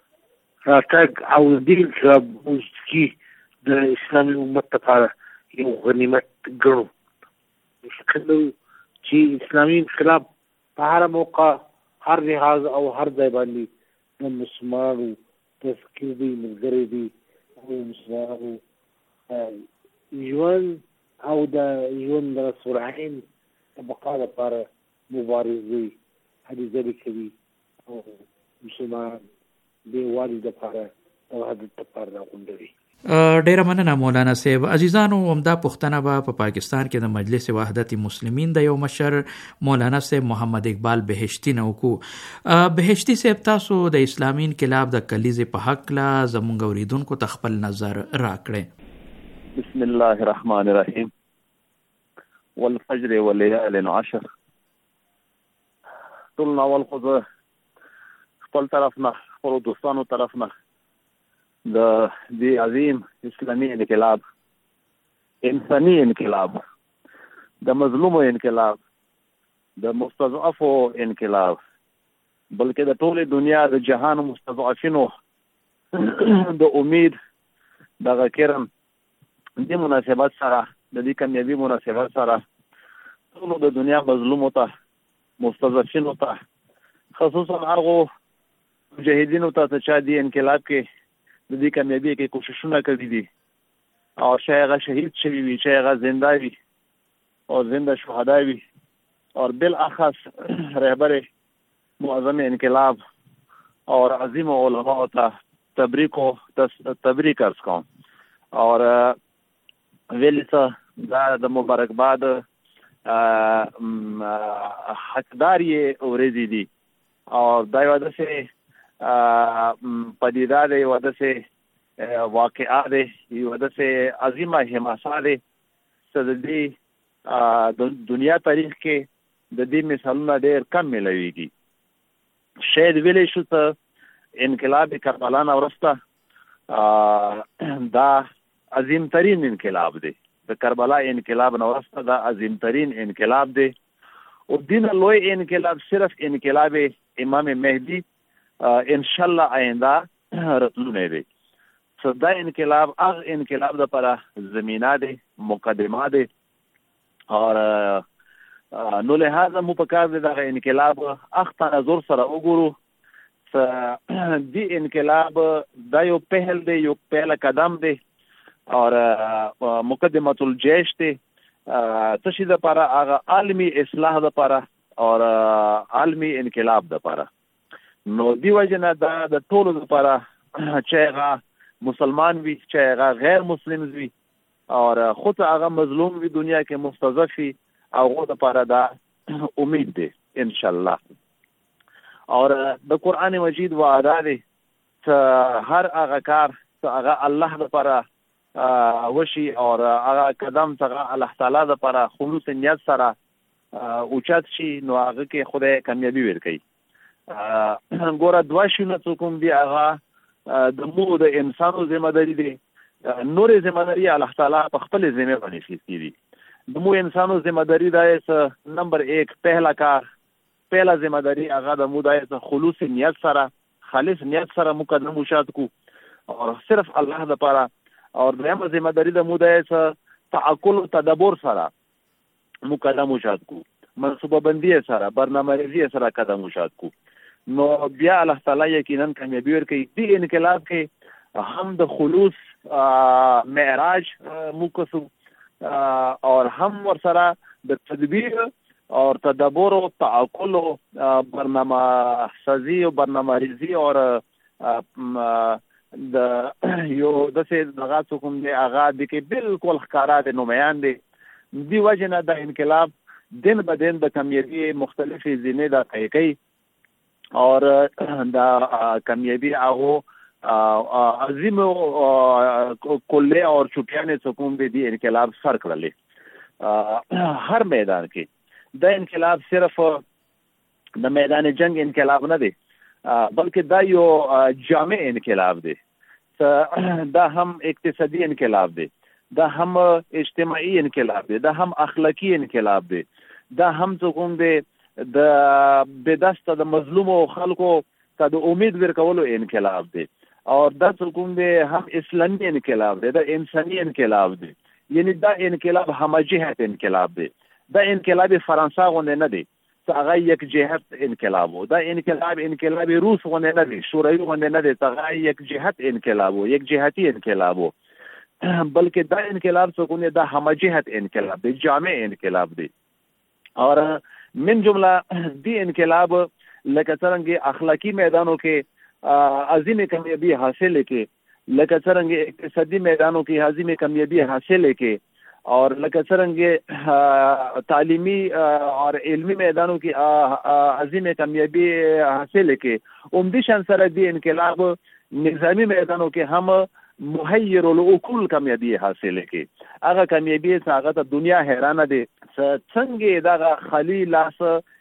راتګ او د دې انقلاب موجودګي د اسلامي امت لپاره یو غنیمت ګڼو. فکر لرو چې اسلامي انقلاب په هر موقع، هر لحاظ او هر ځای باندې د مسلمانانو تذکیر دی، ملګری دی او مسلمانانو ژوند او د ژوند د رسول عین د بقا لپاره مبارز دی، هلې ځلې کوي او مسلمان د والي لپاره د وحدت لپاره راغونډوي. ډیره مننه مولانا صاحب. عزیزانو، همدا پوښتنه به په پاکستان کې د مجلس وحدت مسلمین د یو مشر مولانا صاحب محمد اقبال بهشتی نه وکړو. بهشتی صاحب، تاسو د اسلامي انقلاب د کلیزې په هکله زموږ اورېدونکو ته خپل نظر راکړئ. بسم الله الرحمن الرحیم. والفجر وليال عشر. ټول ناول خو زه خپل طرف نه، خپلو دوستانو طرف نه د دې عظیم اسلامي انقلاب، انساني انقلاب، د مظلومو انقلاب، د مستضعفو انقلاب، بلکې د ټولې دنیا د جهان مستضعفینو د امید دغه کرم د مناسبت سره، د دې کامیابي مناسبت سره ټولو د دنیا مظلومو ته، مستضعفینو ته، خصوصا هغو مجاهدینو ته چې دې انقلاب کې د دې کامیابی کې کوششونه کړي دي او چې هغه شهید شوي وي، چې هغه زنده وي او زنده شهدا وي، اور بالاخص رهبر معظم انقلاب اور عظیم علماء ته تبریک و تبریک ارز کوم. اور ویلی څه دا د مبارکباد حقدار یې ورځې دي او دا یوه داسې پدیده ده، یوه داسې واقعه ده، یوه داسې عظیمه حماسه ده چې د دې د دنیا تاریخ کې د دې مثالونه ډېر کم میلاویږي. شاید ویلی شو ته انقلاب کربلا نه وروسته دا عظیم ترین انقلاب دی د کربلا انقلاب نه وروسته دا عظیم ترین انقلاب دی او دین لوی انقلاب صرف انقلاب امام مهدی ان شاء الله آینده راتلونه دی. صدا انقلاب اغ انقلاب د پر زمینه دی، مقدمه دی اور نو لہذا مو پکار دی دغه انقلاب اخته نظر سره وګورو. دی انقلاب دا یو پهل دی، یو پهل قدم دی اور مقدمه الجيش دی تشي د پر هغه عالمي اصلاح د پر اور عالمي انقلاب د پر. نو دی وجنه دا د ټولو د پر چې هغه مسلمان وي، چې هغه غیر مسلم وي اور خود هغه مظلوم وي، دنیا کې مستضعف وي، هغه د پر دا امید دی ان شاء الله. اور د قران مجید وعده دی چې هر هغه کار چې هغه الله د پر وشي اور هغه قدم څنګه الله تعالی د پر خلوص نیت سره اوچت شي نو هغه کې خدای کامیابی ورکړي. ګوره دوا شونه کوم دی هغه د مو د انسانو ذمہ داری دی، نور ذمہ داری الله تعالی په خپل ذمہ باندې شي دي. د مو انسانو ذمہ داری دا ہے نمبر ایک پہلا کار پہلا ذمہ داری هغه د مو دا ہے خلوص نیت سره خالص نیت سره مقدم وشات کو اور صرف الله د پاره. اور دویمه ذمہ داری د مو دا ہے تعقل او تدبر سره مقدم وشات کو، منصوبه بندی سره برنامه ریزی سره قدم وشات کو. نو بیا الله تعالی یقینا کامیابی ورکړي. دی انقلاب کې هم د خلوص معراج موکسو اور هم ور سره د تدبیر اور تدبر او تعقل او برنامه سازی او برنامه ریزی اور د یو د څه دغه کوم دی هغه د کې بالکل ښکارا د نمایان دی. دی وجنه د انقلاب دن به دن د کامیابی مختلفې زینې د تحقیقي اور د کامیابی هغه عظیم کله اور چوپیانه څوم به دی انقلاب سر کړلې هر میدان کې. دا انقلاب صرف د میدان جنگ انقلاب نه دی بلکې دا یو جامع انقلاب دی. دا هم اقتصادي انقلاب دی، دا هم اجتماعي انقلاب دی، دا هم اخلاقی انقلاب دی، دا هم څوم دی د بدسته د مظلوم خلکو ته د امید ورکولو انقلاب دی. اور دا څوم دی هم اسلامي انقلاب دی، دا انساني انقلاب دی. یعنی دا انقلاب هم جهت انقلاب دی. دا انقلاب فرانسه غونډه نه دی، هغه یک جهت انقلاب و. دا انقلاب انقلاب روس غونډه نه دی، شوروي غونډه نه دی، هغه یک جهت انقلاب و، یک جهتی انقلاب و. بلکې دا انقلاب څوک دا هم جهت انقلاب دی، جامع انقلاب دی. اور من جمله دی انقلاب لکه څنګه اخلاقی میدانوں کې عظیم کامیابی حاصل کې، لکه څنګه اقتصادي میدانوں کې عظیم کامیابی حاصل کې اور لکه څنګه تعلیمی اور علمی میدانوں کې عظیم کامیابی حاصل کې، عمدی شان سره دی انقلاب نظامی میدانوں کې هم محیر العقول کامیابی حاصل کې. هغه کامیابی څنګه ته دنیا حیرانه دي څنګه دا خالی لاس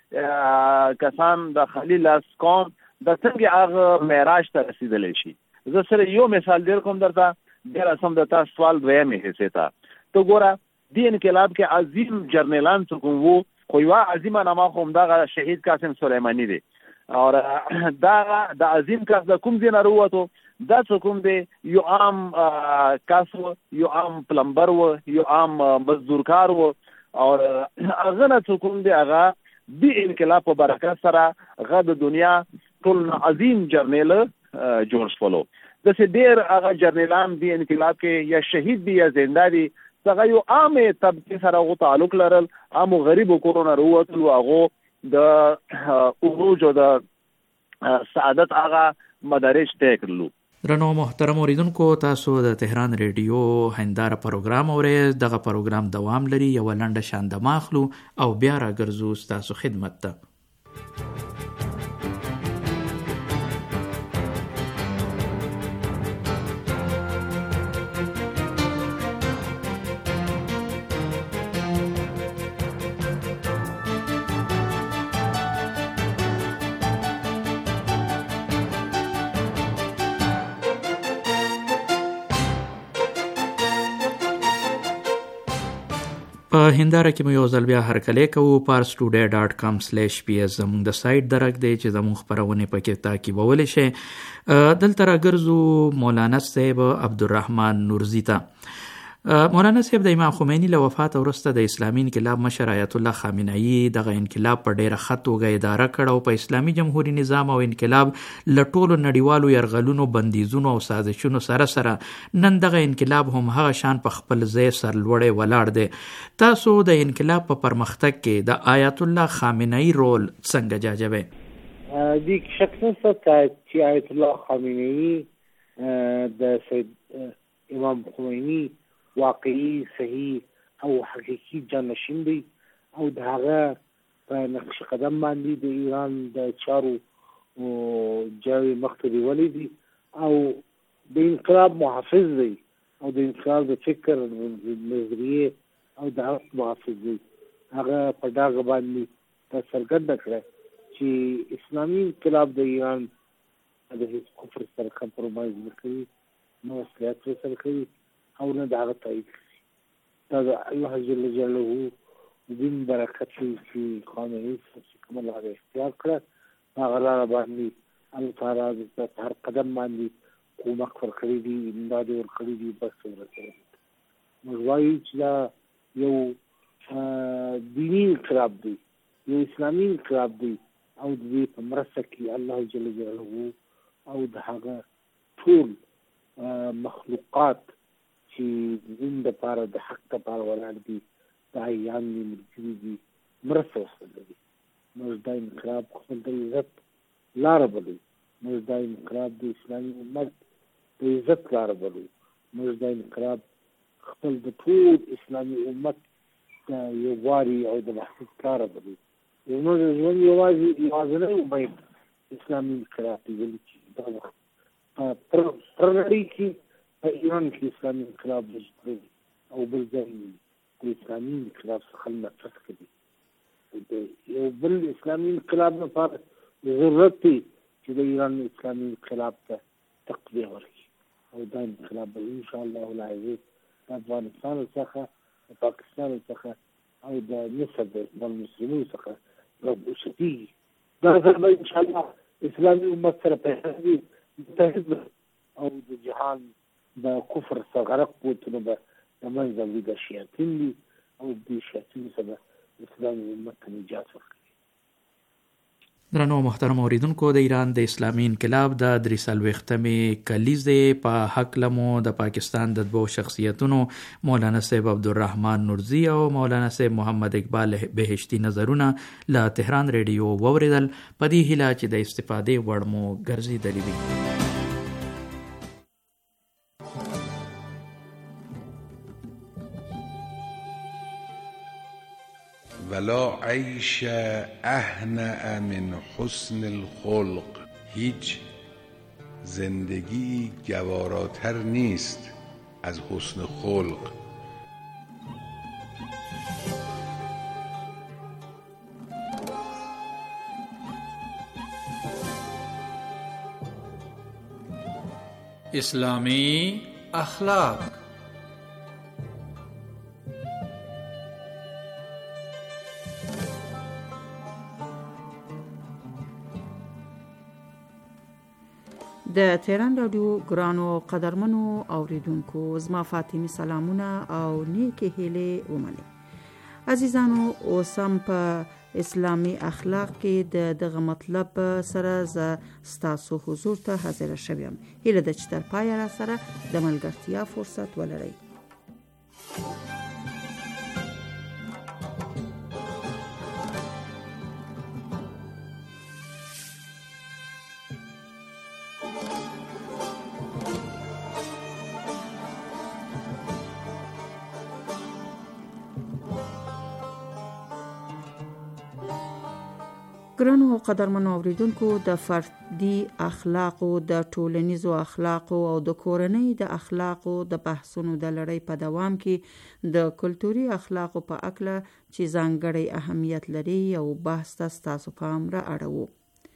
کسان د خالی لاس قوم د څنګه هغه معراج ته رسیدلی شي. زه سره یو مثال در کوم درته ډیر سم د تاسو سوال دویمه حصے ته. تو ګوره دی انقلاب کې عظیم جرنیلان څوک وو، خو یو عظیمه نامه هم دا شهید قاسم سلیمانی دی. اور دا د عظیم کس د کوم ځای نه وروته دا څوک دی یو عام کس و، یو عام پلمبر و، یو عام مزدورکار و. اور هغه نه څوک دی هغه دی انقلاب په برکت سره هغه د دنیا ټول عظیم جرنیل جوړ شولو. د څه ډیر هغه جرنیلان دی انقلاب کې یا شهید دی یا زنده دی، څنګه یو عام طبقه سره غو تعلق لرل، عام غریب کورونا وروتل هغه د عروج او د سعادت هغه مدارج طے کړلو. درنو محترم اوریدونکو، تاسو د تهران ریډیو هنداره پروګرام اورئ. دغه پروګرام دوام لري، یو لنډه شاند ماخلو او بیا راګرځو تاسو خدمت ته. په هنداره کې مو یو ځل بیا هرکلی کوو پارس ټوډے ډاټ کام سلیش پی اس زموږ د سایټ درک دی چې زموږ خپرونې پکې تعقیبولی شئ. دلته راګرځو مولانا صاحب عبدالرحمن نورزي ته. مولانا صاحب د امام خمیني له وفات وروسته د اسلامي انقلاب مشر آیت الله خامنه‌ای دغه انقلاب په ډیره ښه توګه اداره کړ او په اسلامي جمهوریت نظام او انقلاب له ټولو نړیوالو یرغلونو بندیزونو او سازشونو سره سره نن دغه انقلاب هم هغه شان په خپل ځای سرلوړی ولاړ دی. تاسو د انقلاب په پرمختګ کې د آیت الله خامنه‌ای رول څنګه جاجوئ؟ دې شک نشته چې آیت الله خامنه‌ای د سید امام خمیني واقعي صحیح او حقیقي جانشین دی او د هغه په نقش قدم باندې د ایران د چارو جاوی مختلف ولی دی او د انقلاب محافظ دی او د انقلاب د فکر نظریه او د حق محافظ دی. هغه په ډاګه باندې د څرګنده کړه چې اسلامي انقلاب د ایران د هیڅ کفر سره کمپرومایز نه کوي، نه اصلاحات سره کوي او نه د هغه تایید کوي. دا د الله جل جلاله دین برکت چې خامنه‌ای چې کومه لاره اختیار کړه هغه لاره باندې الله تعالی د هر قدم باندې کومک ورکړي دي، امداد ورکړي دي. بس ورسره موږ وایو چې دا یو دیني انقلاب دی، یو اسلامي انقلاب دی او د دې په مرسته کې الله جل جلاله او د هغه ټول مخلوقات چې د دین دپاره د حق دپاره ولاړ دي، داعیان دي، ملګري دي، مرسته ورسره دي. موږ دا انقلاب خپل د عزت لاره بلو، موږ دا انقلاب د اسلامي امت د عزت لاره بلو، موږ دا انقلاب خپل د ټول اسلامي امت د یووالي او د وحدت لاره بلو. زموږ د ژوند یوازې یوازینی امید اسلامي انقلاب دی، ولې چې دا وخت په نړۍ کې په ایران کې اسلامي انقلاب وجود لري او بل ځای د اسلامي انقلاب څخه نفرت کوي. د یو بل اسلامي انقلاب لپاره ضرورت دی چې د ایران اسلامي انقلاب ته تقویه ورکړي او دا انقلاب به انشاءالله العزیز د افغانستان څخه، د پاکستان څخه او د مصر د مسلمانانو څخه راوشتېږي. دا ځل به انشاءالله اسلامي امت سره په متحد او د جهان د کفر څخه غرق قوتونه به د منځه وړي د شیاطین دي او د شیاطینو څخه اسلامي امت ته نجات ورکوي. درنو محترم اوریدونکو، د ایران د اسلامي انقلاب د درې څلوېښتمې کلیزې په هکله مو د پاکستان د دوو شخصیتونو مولانا صاحب عبدالرحمن نورزي او مولانا صاحب محمد اقبال بهشتي نظرونه له تهران ریډیو واوریدل. په دې هیله چې د استفادې وړ مو ګرځېدلي وي. ولا عیش اهنأ من حسن الخلق، هیچ زندگی گواراتر نیست از حسن خلق. اسلامی اخلاق. د تهران رادیو ګرانو قدرمنو اوریدونکو، زما فاطمی سلامونه او نیکی هیلې ومنئ. عزیزانو، اوس هم په اسلامي اخلاق کې د دغه مطلب سره ز ستاسو حضور ته حاضر شوم. هیله ده چې تر پایه را سره د ملګرتیا فرصت ولرئ. ګرانو او قدرمنو اوریدونکو، د فردي اخلاقو، د ټولنیزو اخلاقو او د کورنۍ د اخلاقو د بحثونو د لړۍ په دوام کې د کلتوري اخلاقو په اړه چې ځانګړی اهمیت لري یو بحث ته ستاسو پام را اړوو.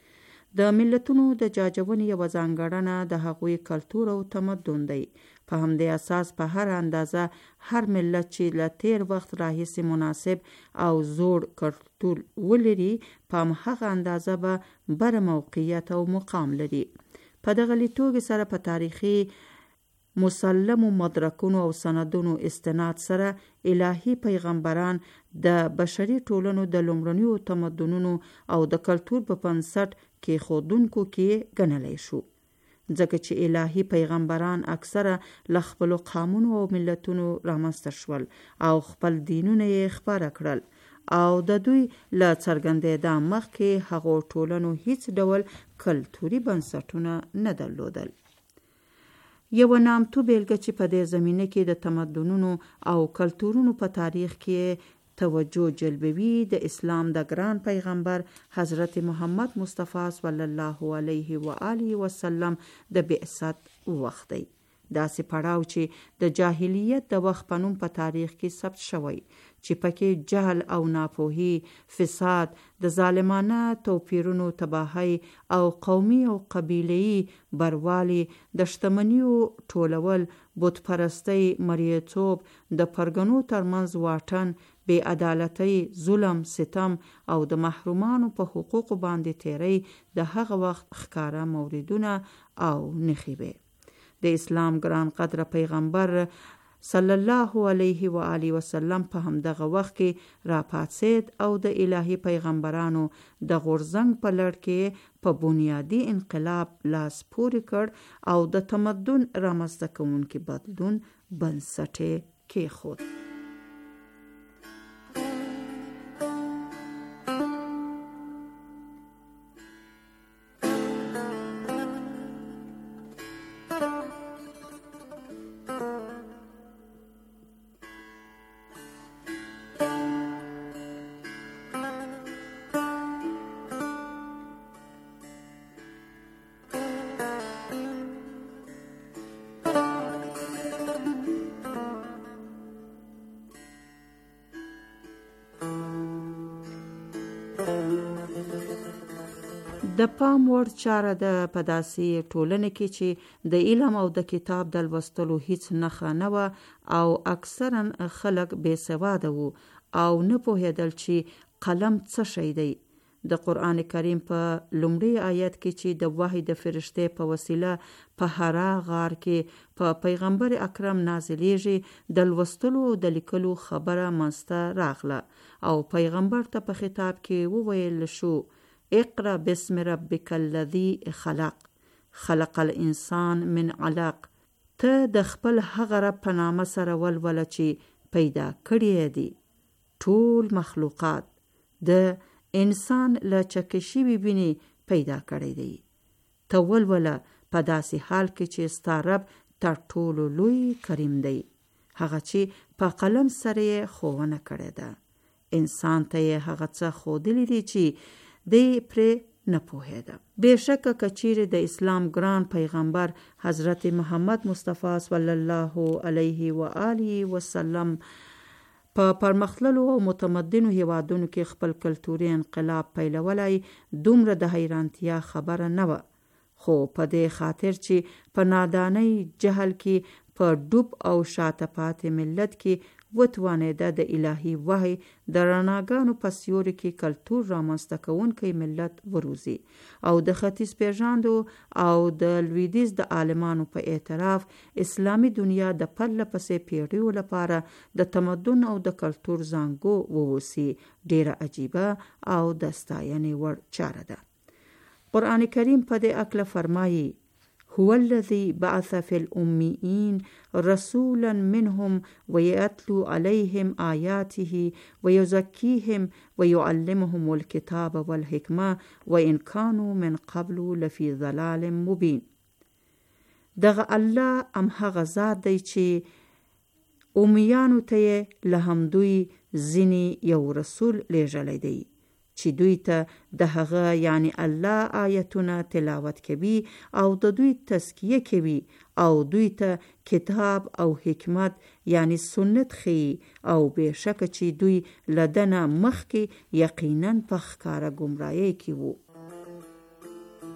د ملتونو د جاجونې یوه ځانګړنه د هغوی کلتور او تمدن دی. په همدې اساس په هر اندازه هر ملت چې له تیر وخت راهیسې مناسب او زوړ کلتور ولري په همهغه اندازه به بره موقعیت او مقام لري. په دغه لیدلوري سره په تاریخي مسلمو مدرکونو او سندونو استناد سره الهي پیغمبران د بشري ټولنو د لومړنیو تمدنونو او د کلتور په بنسټ کې خودونکو کې ګڼلی شو، ځکه چې الهي پیغمبران اکثره له خپلو قومونو او ملتونو رامنځته شول او خپل دینونه یې خپاره کړل او د دوی له څرګندېدا مخکې هغو ټولنو هیڅ ډول کلتوري بنسټونه نه درلودل. یوه نامتو بیلګه چې په دې زمینه کې د تمدنونو او کلتورونو په تاریخ کې توجه جلبوي د اسلام د ګران پیغمبر حضرت محمد مصطفی صلی الله علیه و آله وسلم د بعثت وخت دی. داسې پړاو چې د جاهلیت د وخت په نوم په تاریخ کې ثبت شوی چې پکې جهل او ناپوهي، فساد، د ظالمانه توپیرونو تباهی او قومي او قبیله‌ای بروالی، د شتمنیو ټولول، بت پرستی، مریتوب، د پرګنو ترمنځ واټن، بې عدالتۍ، ظلم، ستم او د محرومانو په حقوقو باندې تیری د هغه وخت ښکاره موردونه او نښې وې. د اسلام ګران قدر پیغمبر صلی الله علیه و آله وسلم په همدغه وخت کې را پاتسید او د الهي پیغمبرانو د غورځنګ په لړ کې په بنیادی انقلاب لاس پورې کړ او د تمدن رامنځته کوونکي بدلون بنسټ یې کېښود. د پام وړ چاره ده په داسې ټولنه کې چې د علم او د کتاب د لوستلو هیڅ نښه نه وه او اکثرا خلک بې سواده وو او نه پوهېدل چې قلم څه شی دی. د قرآن کریم په لومړي آیت کې چې د وحی د فرشتې په وسیله په حرا غار کې په پیغمبر اکرم نازلیږي د لوستلو او د لیکلو خبره منځته راغله او پیغمبر ته په خطاب کې وویل شو: اقرأ بسم ربک الذی خلق خلق الانسان من علق. ته د خپل هغه رب په نامه سره ولوله چې پیدا کړی دی ټول مخلوقات، د انسان له چکې شوي وینې پیدا کړی دی. ته ولوله په داسې حال کې چې ستا رب تر ټولو لوی کریم دی، هغه چې په قلم سره یې ښوونه کړې ده. انسان ته یې هغه څه ښودلی دی چې دی پرې نه پوهېده. بېشکه که چیرې د اسلام ګران پیغمبر حضرت محمد مصطفی صلی الله علیه و آله وسلم په پرمختللو او متمدنو هیوادونو کې خپل کلتوري انقلاب پیلولی، دومره د حیرانتیا خبره نه وه، خو په دې خاطر چې په نادانۍ جهل کې په ډوب او شاته پاتې ملت کې وتوانېده د الهي وحی د رڼاګانو په سیوري کې کلتور رامنځته کوونکی ملت وروزي او د ختیځ پیژاندو او د لویدیځ د عالمانو په اعتراف اسلامي دنیا د پرله پسې پیړیو لپاره د تمدن او د کلتور زانګو ووسی. ډیره عجیبه او د ستاینې وړ چاره ده. قرآن کریم په دې اکله فرمایي: هو الذي بعث في الأميين رسولا منهم ويتلو عليهم آياته ويزكيهم ويعلمهم الكتاب والحكمة وإن كانوا من قبل لفي ضلال مبين. دغه الله ام هغه ذات دی چې امیانو ته له همدوی ځینې یو رسول لیږلی دی چې دوی ته د هغه یعنی الله آیتونه تلاوت کوي او د دوی تزکیه کوي او دوی ته کتاب او حکمت یعنی سنت ښیي او بېشکه چې دوی له دنه مخکې یقینا په ښکاره ګمراهۍ کې وو.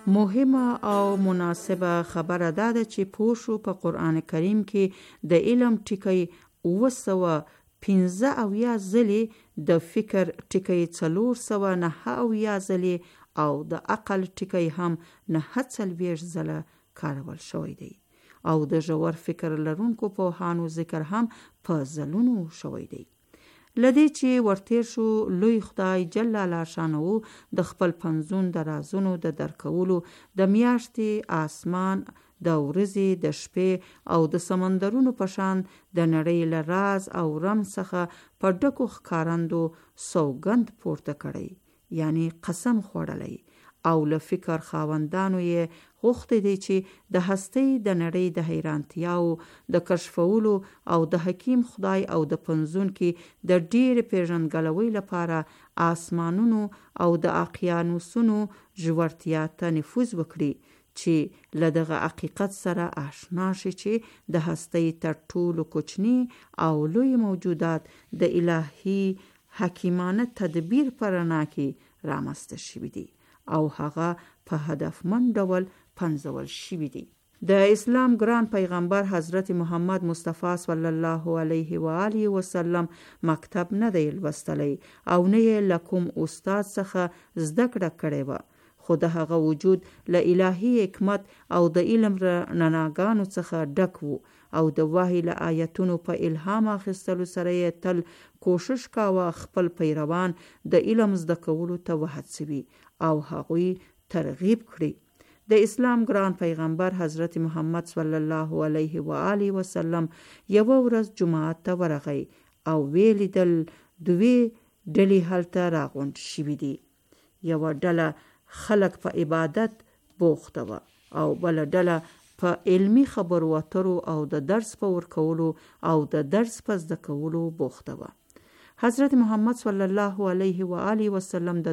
مهمه او مناسبه خبره ده چې پوه شو په قرآن کریم کې د علم ټکی اوه سوه پنځه اویا ځلې، د فکر ټکی څلور سوه نهه اویا ځلې او د عقل ټکی هم نهه څلوېښت ځله کارول شوی دی او د ژور فکر لرونکو پوهانو ذکر هم په ځلونو شوی دی. لدې چې ورتیر شو لوی خدای جل شانه د خپل پنځون د رازونو د درکولو د میاشتې، آسمان، د ورځې، د شپې او د سمندرونو په شان د نړۍ له راز او رم څخه په ډکو ښکارندو سوګند پورته کړی، یعنی قسم خوړلی او له فکر خاوندانو یې غوښتي دي چې د هستۍ د نړۍ د حیرانتیاو د کشفولو او د حکیم خدای او د پنځون کې د ډیر پیژندګلوۍ لپاره آسمانونو او د اقیانوسونو ژورتیا ته نفوذ وکړي چې له دغه حقیقت سره آشنا شي چې د هستۍ تر ټولو کوچني او لوی موجودات د الهي حکیمانه تدبیر په رڼا کې رامنځته شوي دي او هغه په هدفمند ډول پنځول شوي دي. د اسلام ګران پیغمبر حضرت محمد مصطفی صلی الله علیه و آله وسلم مکتب نه دی لوستلی او نه یې له کوم استاد څخه زده کړه کړې وه، خو د هغه وجود له الهي حکمت او د علم رڼاګانو څخه ډک وو او د وحی له آیتونو په الهام اخیستلو سره یې تل کوشش کاوه خپل پیروان د علم زده کولو ته وهڅوي او هغوی ترغیب کړي. د اسلام ګران پیغمبر حضرت محمد صلی الله علیه و آله وسلم یو ورځ جماعت ته ورغی او ویل دل دوی ډلې هلته راغونډ شوي دي. یو ډله خلق په عبادت بوخته وه او بل ډله په علمی خبرو اترو او د درس په ورکولو او د درس په زده کولو بوخته وه. حضرت محمد صلی الله علیه و آله وسلم د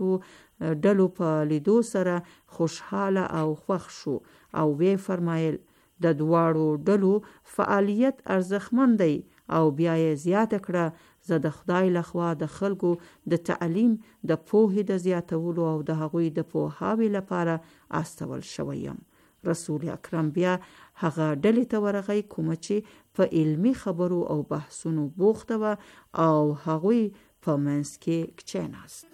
دواړو ډلو په لیدو سره خوشحاله او خوښ شو او وی فرمایل د دواړو ډلو فعالیت ارزښتمن دی او بیا یې زیاته کړه زه د خدای لخوا د خلکو د تعلیم، د پوهې د زیاتولو او د هغوی د پوهاوي لپاره استول شوی یم. رسول اکرم بیا هغه ډلې ته ورغی کومه چې په علمی خبرو او بحثونو بوخته وه او هغوی په منځ کې کښېناست.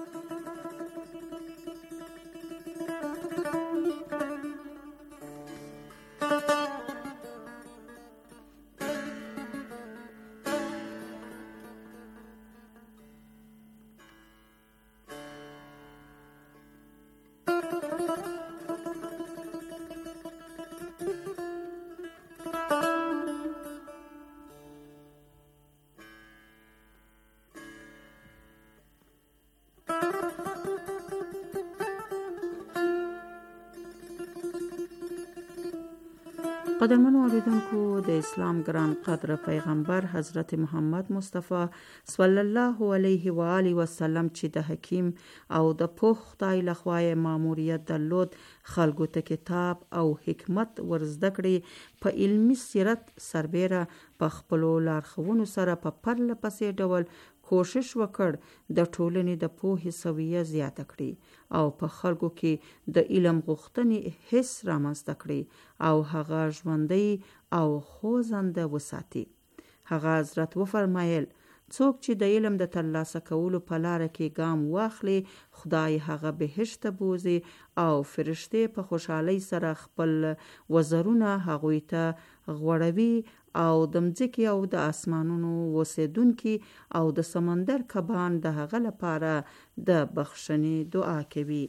قدرمنو اوریدونکو، د اسلام ګران قدر پیغمبر حضرت محمد مصطفی صلی الله علیه و آله وسلم چې د حکیم او د پوه خدای لخوا ماموریت درلود خلکو ته کتاب او حکمت ورزده کړي، په علمی سیرت سربیره په خپلو لارښوونو سره په پرله پسې ډول کوشش وکړ د ټولنې د پوهې سویه زیاته کړي او په خلکو کې د علم غوښتنې حس رامنځته کړي او هغه ژوندی او خوځنده وساتي. هغه حضرت وفرمایل څوک چې د علم د ترلاسه کولو په لاره کې ګام واخلي، خدای هغه بهشت بوزي او فرشتې په خوشحالۍ سره خپل وزرونه هغوی ته غوړوي او د مځکې او د اسمانونو اوسیدونکي او د سمندر کبان د هغه لپاره د بخښنې دعا کوي.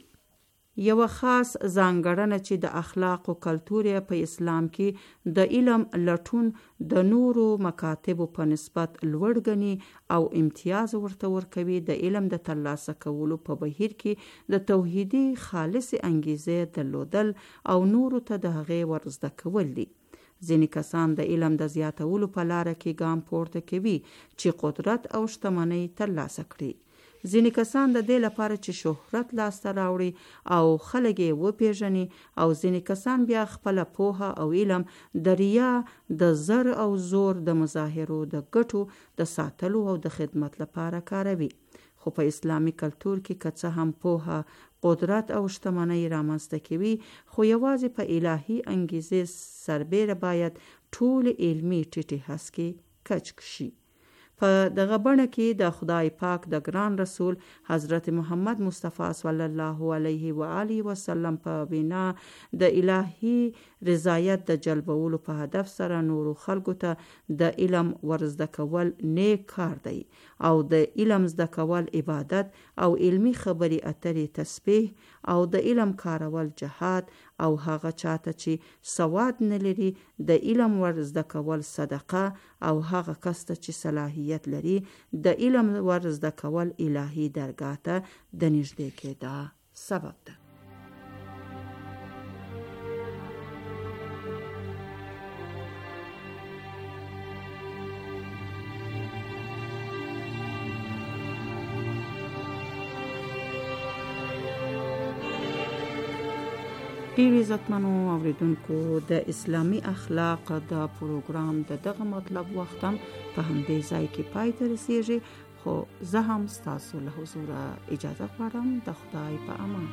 یو خاص ځانګړنه چې د اخلاق او کلتور په اسلام کې د علم لټون د نورو مکاتبو په نسبت لوړ ګڼي او امتیاز ورته ورکوي، د علم د ترلاسه کولو په بهیر کې د توحیدي خالص انګیزې درلودل او نورو ته د هغې ورزده کول دي. ځینې کسان د علم د زیاتولو په لاره کې ګام پورته کوي چې قدرت او شتمنۍ ترلاسه کړي. ځینې کسان د دې لپاره چې شهرت لاسته راوړي او خلک یې وپیژني او ځینې کسان بیا خپله پوهه او علم د ریا، د زر او زور، د مظاهرو د ګټو د ساتلو او د خدمت لپاره کاروي. خو په اسلامي کلتور کې که څه هم پوهه، قدرت او شتمنۍ رامنځته کوي، خو یوازې په الهي انګیزې سربیره باید ټول علمي ټیټې هسکې کچ شي. په دغه بڼه کې د خدای پاک د ګران رسول حضرت محمد مصطفی صلی الله علیه و آله وسلم په وینا د الهي رضایت د جلبولو په هدف سره نورو خلکو ته د علم ورزده کول نیک کار دی، او د علم زده کول عبادت او علمی خبري اترې تسبیح او د علم کارول جهاد، او هغه چاته چې سواد نه لري د علم ورزده کول صدقه، او هغه کس ته چې صلاحیت لري د علم ورزده کول الهي درگاه ته د نږدې کېدا سبب ده. ډیر عزتمنو اوریدونکو، د اسلامی اخلاق د پروګرام د دغه مطلب وخت هم په همدې ځای کې پای ته رسیږي، خو زه هم ستاسو له حضور اجازه غواړم. د خدای په امان.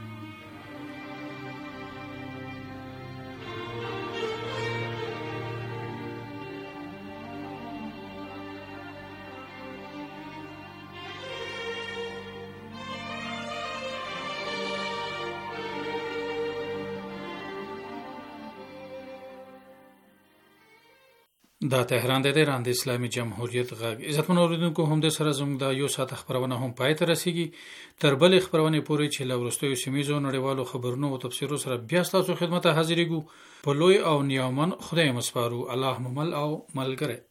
دا تهران د ایران د اسلامي جمهوریت غږ. عزتمنو اوریدونکو، هم د سره زموږ د یو ساعت خبرونه هم پای ته رسیږي. تر بلې خبرونه پورې چې له وروستیو سیمه‌یزو نړیوالو خبرونو او تفسیرو سره بیا ستاسو خدمت ته حاضرېږو. په لوی او نیامن خدای مسپارو. الله ممل او ملګری.